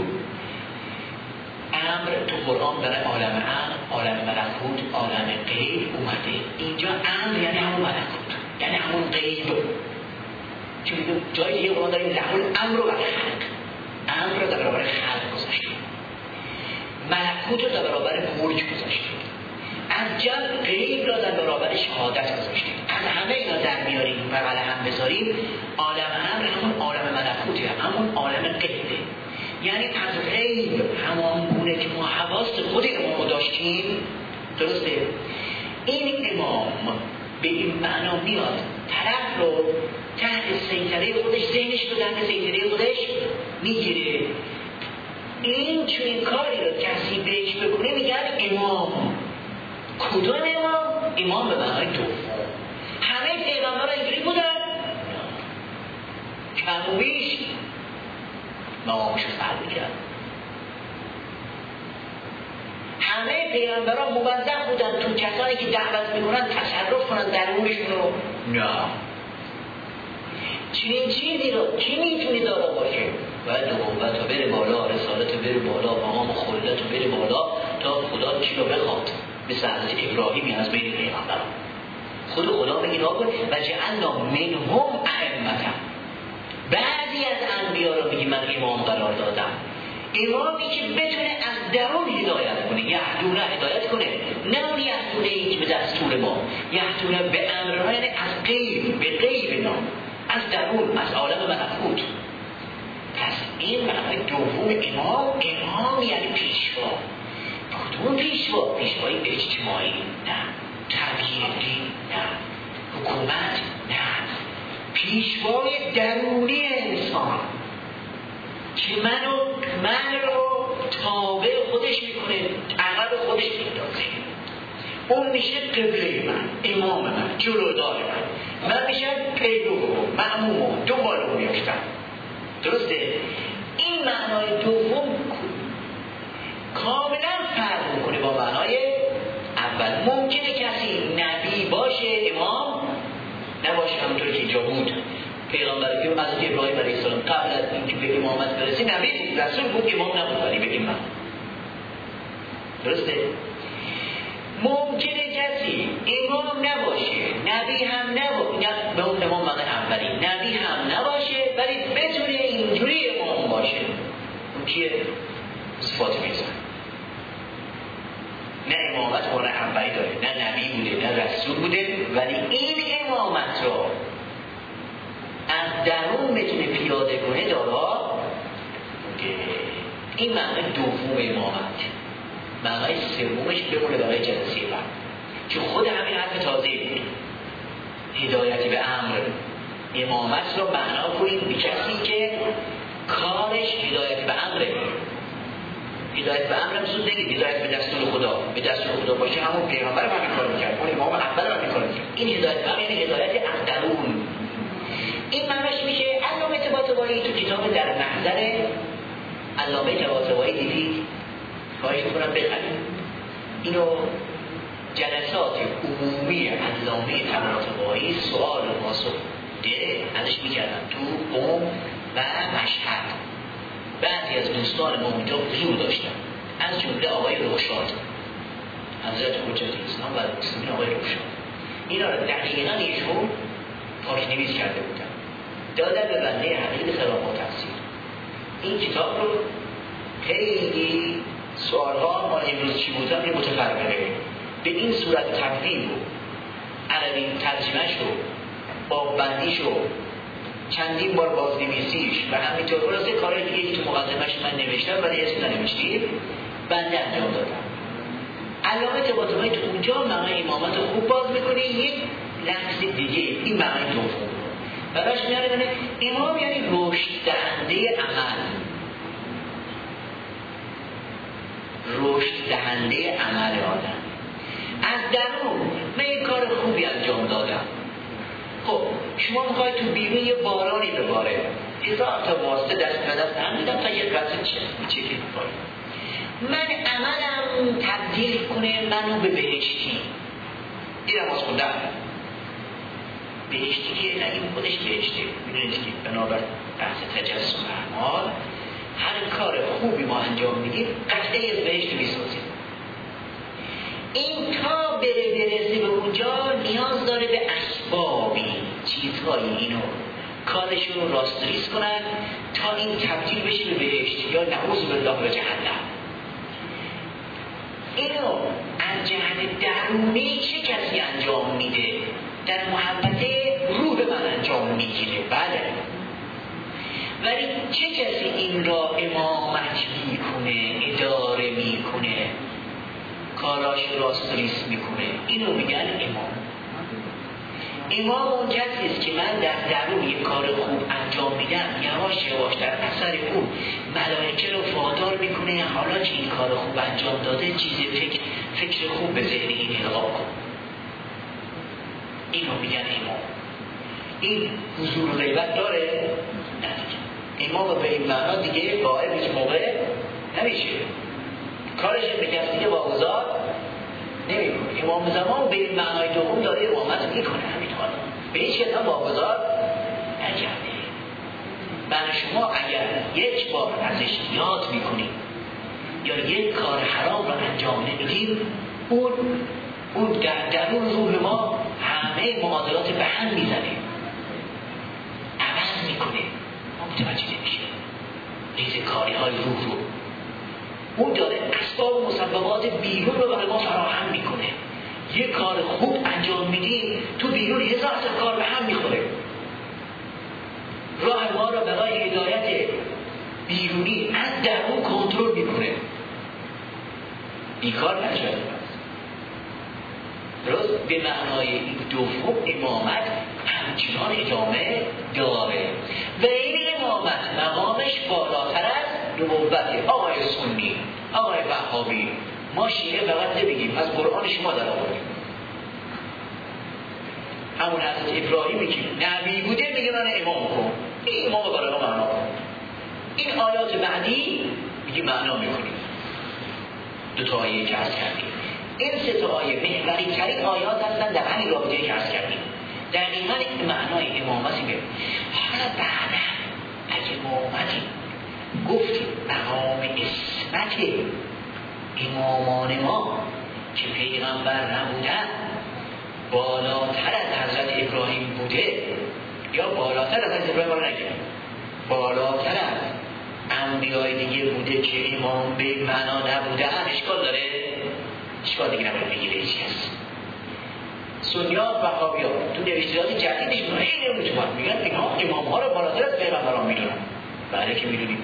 B: امر تو قرآن برای عالم امر، عالم ملکوت، عالم غیب اومده. اینجا امر یعنی همون ملکوت، یعنی همون غیب. چون جایی دیگه قرآن داریم لحول امر و خلق، امر رو در برابر خلق گذاشتیم، ملکوت رو در برابر ملک گذاشتیم، از جمع غیب را در برابر شهادت گذاشتیم. از همه اینا در میاریم بغل هم بذاریم، عالم امر همون عالم ملکوته، همون عالم غیبه. یعنی از غیب همان گونه که ما حواس خود امام داشتیم، درسته؟ این امام به این معنا میاد طرف رو تحت سیطره خودش، ذهنش رو تحت سیطره خودش میگیره. این چون این کاری رو کسی بهش بکنه میگن امام. کدوم امام؟ امام به معنای دوم. همه پیغمبران اینجوری بودن؟ کم و بیش مقامشو فرق می‌کرد. همه پیغمبران موظف بودن تو کسانی که دعوت میکنن تصرف کنن در امورشون رو؟ نه. چنین چیزی رو کی میتونه دارا باشه؟ باید نبوت رو بره بالا، رسالت رو بره بالا، مقام خلت رو بره بالا تا خدا چی رو بخواد. مثل حضرت ابراهیمی از بین پیغمبران خود خدا بگید آقا و جعلنا منهم ائمة. بعضی از انبیا رو میگه من امام قرار دادم. امامی که بتونه از درون هدایت کنه، یهدونه هدایت کنه، نه اون یهدونه ای که به دستور ما، یهدونه به امرنا یعنی از غیب، به غیب نام، از درون، از عالم ملکوت. پس این معنای دوم امام. امام یعنی پیشوا. کدوم پیشوا؟ پیشوای اجتماعی؟ نه. تغییر دین؟ نه. حکومت؟ نه. پیشوای درونی انسان که منو من رو تابع خودش میکنه، عقب خودش میندازه. اون میشه قبله من، امام من، جلودار من. من میشه پیرو، مأموم، دنبال رو میفتم. درسته؟ این معنای دوم کاملا فرق میکنه با معنای اول. ممکنه کسی نبی باشه، امام نباشه، همونطور که اینجا بود. پیغمبر که حضرت ابراهیم علیه السلام قبل از اینکه به امامت برسه نبی رسول بود، امام نبود، ولی به این معنی. درسته؟ ممکنه کسی امام نباشه، نبی هم نباشه، به اون امام معنی اولی، نبی هم نباشه ولی بتونه اینجوری امام باشه. اون کیه؟ صفات میزن. نه امامت قرآن اولی داره، نه نبی بوده، نه رسول بوده، ولی این امامت رو از درون بتونه پیاده کنه دارا بوده. این معنی دوم امامت. معنی سومش بمونه برای جلسه بعد، که خود همین حرف تازه بود. هدایت به امر امامت رو معنا کنیم به کسی که کارش هدایت به امره. هدایت به امر هم سود نگید، هدایت به دستور خدا. به دستور خدا باشه همون پیغمبر هم همین کار میکرد، اون امام اول هم همین کار میکرد. این هدایت به امر یعنی هدایت از درون. این معنیش میشه علامه طباطبایی تو کتاب در محضر علامه طباطبایی دیدید، خواهش میکنم بخرید اینو. جلسات عمومی علامه طباطبایی سوال و پاسخ ده ازش میکردن تو قم و مشهد. بعضی از دوستان ما اونجا حضور داشتن، از جمله آقای رخشاد، حضرت حجت اسلام و المسلمین آقای رخشاد. اینا رو دقیقاً ایشون پاک نویس کرده بودن، دادن به بنده حقیق سلام و تفسیر. این کتاب رو خیلی سوالها مال امروز چی بودن یه متفرقه به این صورت تقدیم رو عربی ترجمه شو، باب بندی شو، چندین بار بازنویسیش و همینطور خلاصه کارهای دیگه که تو مقدمش من نوشتم ولی اسم ننوشتیم بنده انجام دادم. علامه طباطبایی تو اونجا معنی امامت رو خوب باز میکنه. یک لفظ دیگه این معنی دوم براش میاره کنه امام یعنی رشد دهنده عمل، رشد دهنده عمل آدم از درون. من یک کار خوبی انجام دادم. خب شما میخواید تو بیرون یه بارانی بباره، هزار تا واسطه دست به دست هم میدم تا یه قطعه چه چه که بباره. من عملم تبدیل کنه منو به بهشتی. این هم از خوندم بهشتی که نگیم خودش بهشته. میدونید که بنابر بحث تجسم اعمال هر کار خوبی ما انجام میدیم قطعه از بهشت میسازیم. این تا بره برسه به اونجا نیاز داره به اسبابی چیزهایی اینو کارشون رو راستریز کنن تا این تبدیل بشه به بهشت یا نعوذ بالله به جهنم. اینو از جهت درونی چه کسی انجام میده؟ در محبت روح من انجام میگیره. بله، ولی چه کسی این را امامت میکنه، اداره میکنه، کاراش راستریس میکنه؟ اینو میگن امام. امام اون کسی است که من در درون یک کار خوب انجام میدم، یواش یواش در اثر او ملائکه رو وادار میکنه حالا که این کار خوب انجام داده چیز فکر فکر خوب به ذهن این القا کن. اینو میگن امام. این حضور غیبت داره؟ نه دیگه. امام به این معنا دیگه غائب هیچ موقع نمیشه، کارش به کسی دیگه واگذار نمیکنه. امام زمان به این معنای دوم داره امامت میکنه، همین حالا به هیچ کس هم واگذار نکرده. من شما اگر یک بار ازش یاد میکنیم یا یک کار حرام را انجام نمیدیم، اون اون در درون روح ما همه معادلات به هم میزنه، عوض میکنه، ما متوجه نمیشه ریز کاری های روح رو. اون داره اسباب و مسببات بیرون رو برای ما فراهم میکنه. یک کار خوب انجام میدیم تو بیرون هزار تا کار به هم میخوره. راه ما رو برای هدایت بیرونی از درون کنترل میکنه. بیکار نشده. درست به معنای این دوم امامت همچنان ادامه داره و این امامت مقامش بالاتر از نبوته. آقای سنی، آقای وهابی، ما شیعه فقط نمیگیم، از قرآن شما در آوردیم. همون حضرت ابراهیمی که نبی بوده میگه من امام کن، این امام برای ما معنا کن. این آیات بعدی میگه معنا میکنیم. دو تا آیه که عرض کردیم، این سه تا آیه محوری ترین آیات هستن در همین رابطه که عرض کردیم. دقیقاً این معنای امامتی میگه. حالا بعدا اگه امامتی گفتیم مقام اسمت امامان ما که پیغمبر نبودن بالاتر از حضرت ابراهیم بوده یا بالاتر از حضرت ابراهیم رو نگیم بالاتر از انبیای دیگه بوده که امام به معنا نبوده هم اشکال داره؟ اشکال دیگه نباید بگیره هیچ کس. سنیان و وهابیان تو نوشته‌های جدیدشون خیلی نمی‌تونن میگن اینها امام ها رو بالاتر از پیغمبران میدونن. بله که میدونیم.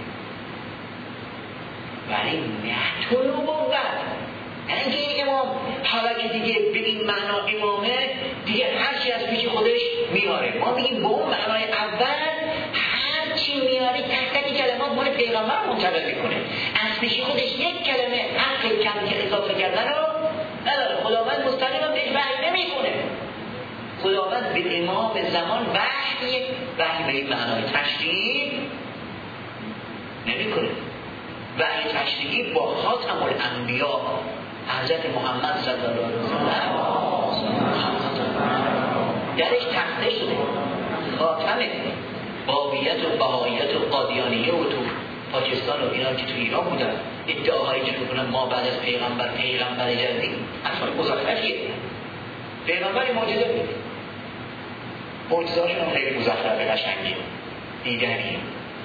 B: ولی نه تو نبوت. اینکه این امام حالا که دیگه به این معنا امامه دیگه هر چی از پیش خودش میاره. ما میگیم به اون معنای اول هر چی میاره تک تک کلمات مال پیغمبر منتقل میکنه. از پیش خودش یک کلمه حق کم که اضافه کردن رو نداره. خداوند مستقیما بهش وحی نمیکنه. خداوند به امام زمان وحی وحی به این معنای تشریع نمیکنه. وحی تشریعی با خاتم الانبیا حضرت محمد صلی الله علیه وسلم درش تخته شده. خاتم بابیت و بهاییت و قادیانیه و تو پاکستان و اینا که تو ایران بودن ادعاهایی که میکنن ما بعد از پیغمبر پیغمبر جدید اصلا مزخرفیه. پیغمبری معجزه بود. معجزه‌هاشون هم خیلی مزخرفه قشنگه دیدنیه.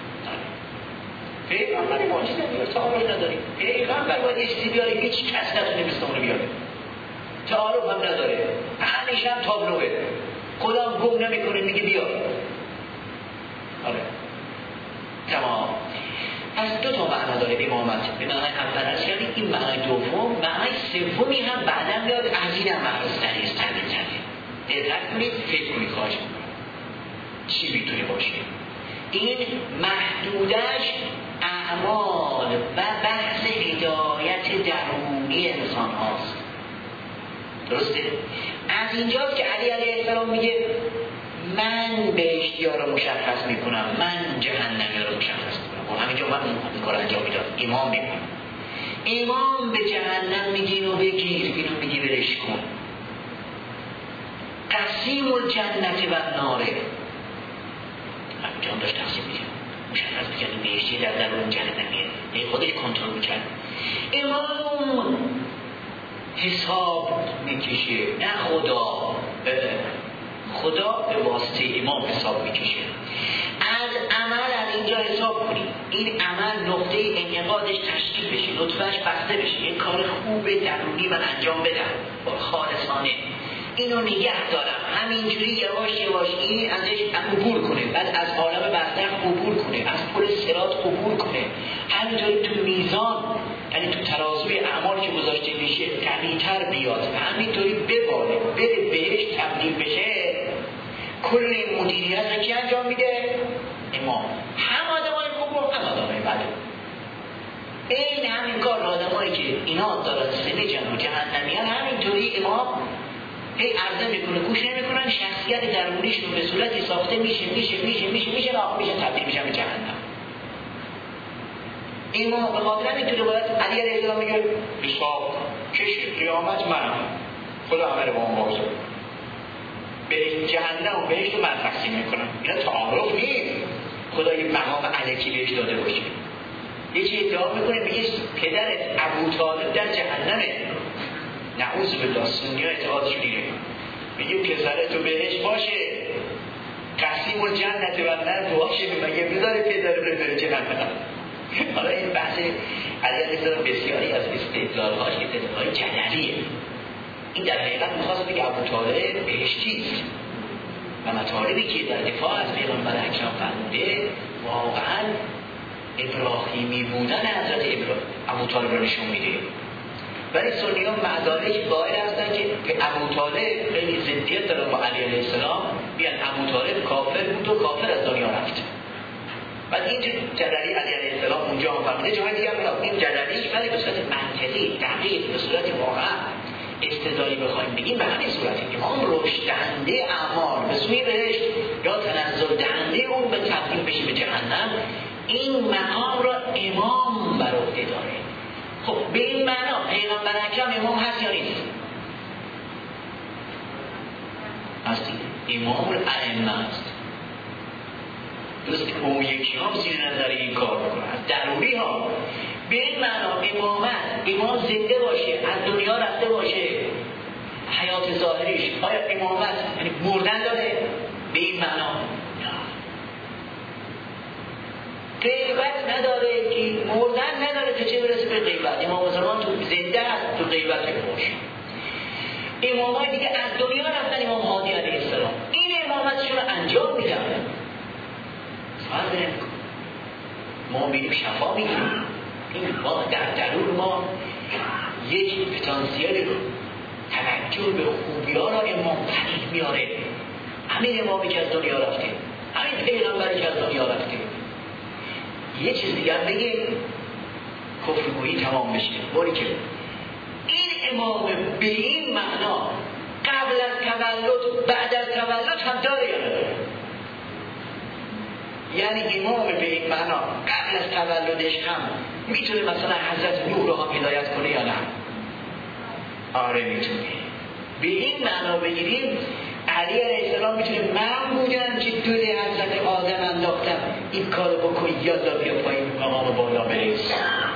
B: پیغمبری معجزه میاد تعارف نداریم. پیغمبر باید یه چیزی بیاره هیچ کس نتونه مثل اونو بیاره. تعارف هم نداره. همیشه هم تابلوه. خدا هم گم نمیکنه میگه بیا. آره. تمام. از دو تا معنا داره امامت. به معنای اول از یعنی این معنای دوم، معنای سومی هم بعدا میاد از این هم معنی سریع استعمال کرده. دقت کنید فکر کنید خواهش میکنم. چی میتونه باشه؟ این محدودش اعمال و بحث هدایت درونی انسان هاست. درسته؟ از اینجاست که علی علیه السلام میگه من بهشتیا رو مشخص میکنم، من جهنمی رو مشخص میکنم. و همینجا من این کار انجام میدم. امام میکنم. امام به جهنم میگه اینو بگیر، اینو میگه برش کن. قسیم الجنت و ناره همینجا هم داشت تقسیم میشه مشخص میکرد این بهشتی در درون جهنمیه. یعنی خودش کنترل میکرد. امام حساب میکشه نه خدا. خدا به واسطه امام حساب میکشه. از عمل از اینجا حساب کنید. این عمل نقطه انعقادش تشکیل بشه، لطفش بسته بشه، یک کار خوب درونی من انجام بدم با خالصانه اینو نگه دارم همینجوری یواش یواش این ازش عبور کنه، بعد از عالم برزخ عبور کنه، از پل صراط عبور کنه، همینطوری تو میزان یعنی تو ترازوی اعمال که گذاشته میشه قوی‌تر بیاد، همینطوری بباله بره بهش تبدیل بشه. کل این مدیریت رو کی انجام میده؟ امام. هم آدمای خوب و هم آدمای بد. این همین کار آدمایی که اینا دارن سنه جن و جهنمیان همینطوری امام هی عرضه میکنه گوش نمیکنن، شخصیت درونیشون به صورتی ساخته میشه میشه میشه میشه میشه و میشه تبدیل میشه به جهنم. امام به خاطر اینطوری باید علی علیه السلام میگه حساب کش قیامت منم، خدا همه رو با اون بازو به جهنم و بهشت رو من تقسیم میکنم. اینا تعارف نیست خدا یه مقام الکی بهش داده باشه. یه چی ادعا میکنه میگه پدرت ابو طالب در جهنمه، نعوذ بالله. سنی ها اعتقادشون اینه، میگه پسرت تو بهش باشه قسیم الجنت و نه باشه، میگه بذاره پدر رو بره جهنم. حالا این بحث علی علیه السلام بسیاری از استدلال‌هاش استدلال‌های جدلیه. این در حقیقت می‌خواست بگه ابو طالب بهشتیست و مطالبی که در دفاع از پیغمبر اکرم فرموده واقعاً ابراهیمی بودن حضرت ابراهیم ابو طالب رو نشون میده. ولی سنیان معذالک قائل هستن که ابو طالب خیلی ضدیت داره با علی علیه السلام، بیان ابو طالب کافر بود و کافر از دنیا رفت. بعد این جدلی علی علیه السلام اونجا هم فرموده، جای دیگه هم این جدلیش ولی به صورت منطقی دقیق به صورت واقعا استدلالی بخوایم بگیم به همین صورت امام رشد دهنده اعمال به سوی بهشت یا تنزل دهنده اون به تبدیل بشه به جهنم، این مقام را امام بر عهده داره. خب به این معنا پیغمبر اکرم امام هست یا نیست؟ هستی. امام الائمه است. درست اون یکی هم زیر نظر این کار بکنه از درونی ها. به این معنا امامت امام زنده باشه، از دنیا رفته باشه، حیات ظاهریش آیا امامت یعنی مردن داره؟ به این معنا غیبت نداره که مردن نداره تا چه برسه به غیبت. امام زمان تو زنده است، تو غیبت باشه. امامای دیگه از دنیا رفتن، امام هادی علیه السلام این امامتشون رو انجام میدن، فرق نمیکنه. ما میریم شفا میگیم، این ما در درون ما یک پتانسیل توجه به خوبی ها را امام پدید میاره. همین امامی که از دنیا رفته، همین پیغمبری که از دنیا رفته. یه چیز دیگر بگیم کفرگویی تمام بشه، باری که این امام به این معنا قبل از تولد بعد از تولد هم داره یا نداره؟ یعنی امام به این معنا قبل از تولدش هم میتونه مثلا حضرت نوح رو هم هدایت کنه یا نه؟ آره میتونه. به این معنا بگیریم علی علیه السلام میتونه من بودم که دل حضرت آدم انداختم این کارو بکن، یالا بیا پایین مقام بالا برس.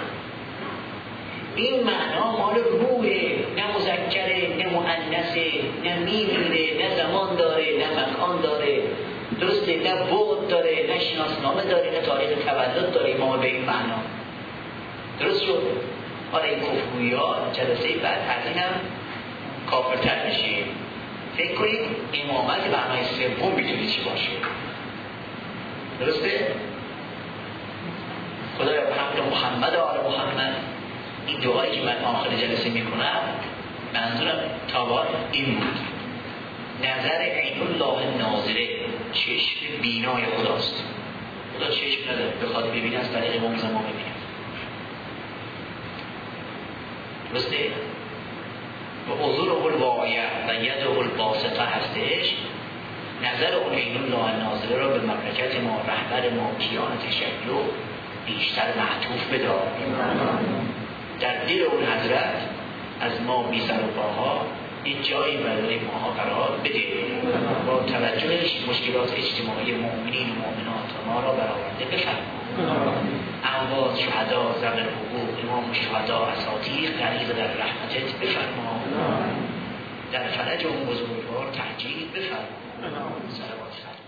B: این معنا مال روحه، نه مذکره، نه مؤنثه، نه میمیره، نه زمان داره، نه مکان داره، درسته، نه بعد داره، نه شناسنامه داره، نه تاریخ تولد داره. امام به این معنا درست شد. حالا این کفرگویی ها جلسه بعد از اینم کافرتر میشیم. فکر کنید امامت به معنای سوم میتونی چی باشه؟ درسته؟ خدایا به حق محمد و آل محمد این دعایی که من آخر جلسه میکنم منظورم تابار این بود. نظر عین الله ناظره، چشم بینای خداست. خدا چشم نداره، بخواد ببینه از طریق امام زمان ببینه. درسته؟ و حضور الواقعیه و ید الباسطه هستش. نظر اون عین الله ناظره را به مملکت ما، رهبر ما، کیان تشیع بیشتر معطوف بدار. در دل اون حضرت از ما بی سر و پاها این جایی برای ماها قرار بده. با توجهش مشکلات اجتماعی مؤمنین و مؤمنات ما را برآورده بفرما. اموات شهدا ذوی الحقوق امام شهدا اساطیر غریق در رحمتت بفرما. در فرج اون بزرگوار تهجید بفرما. صلوات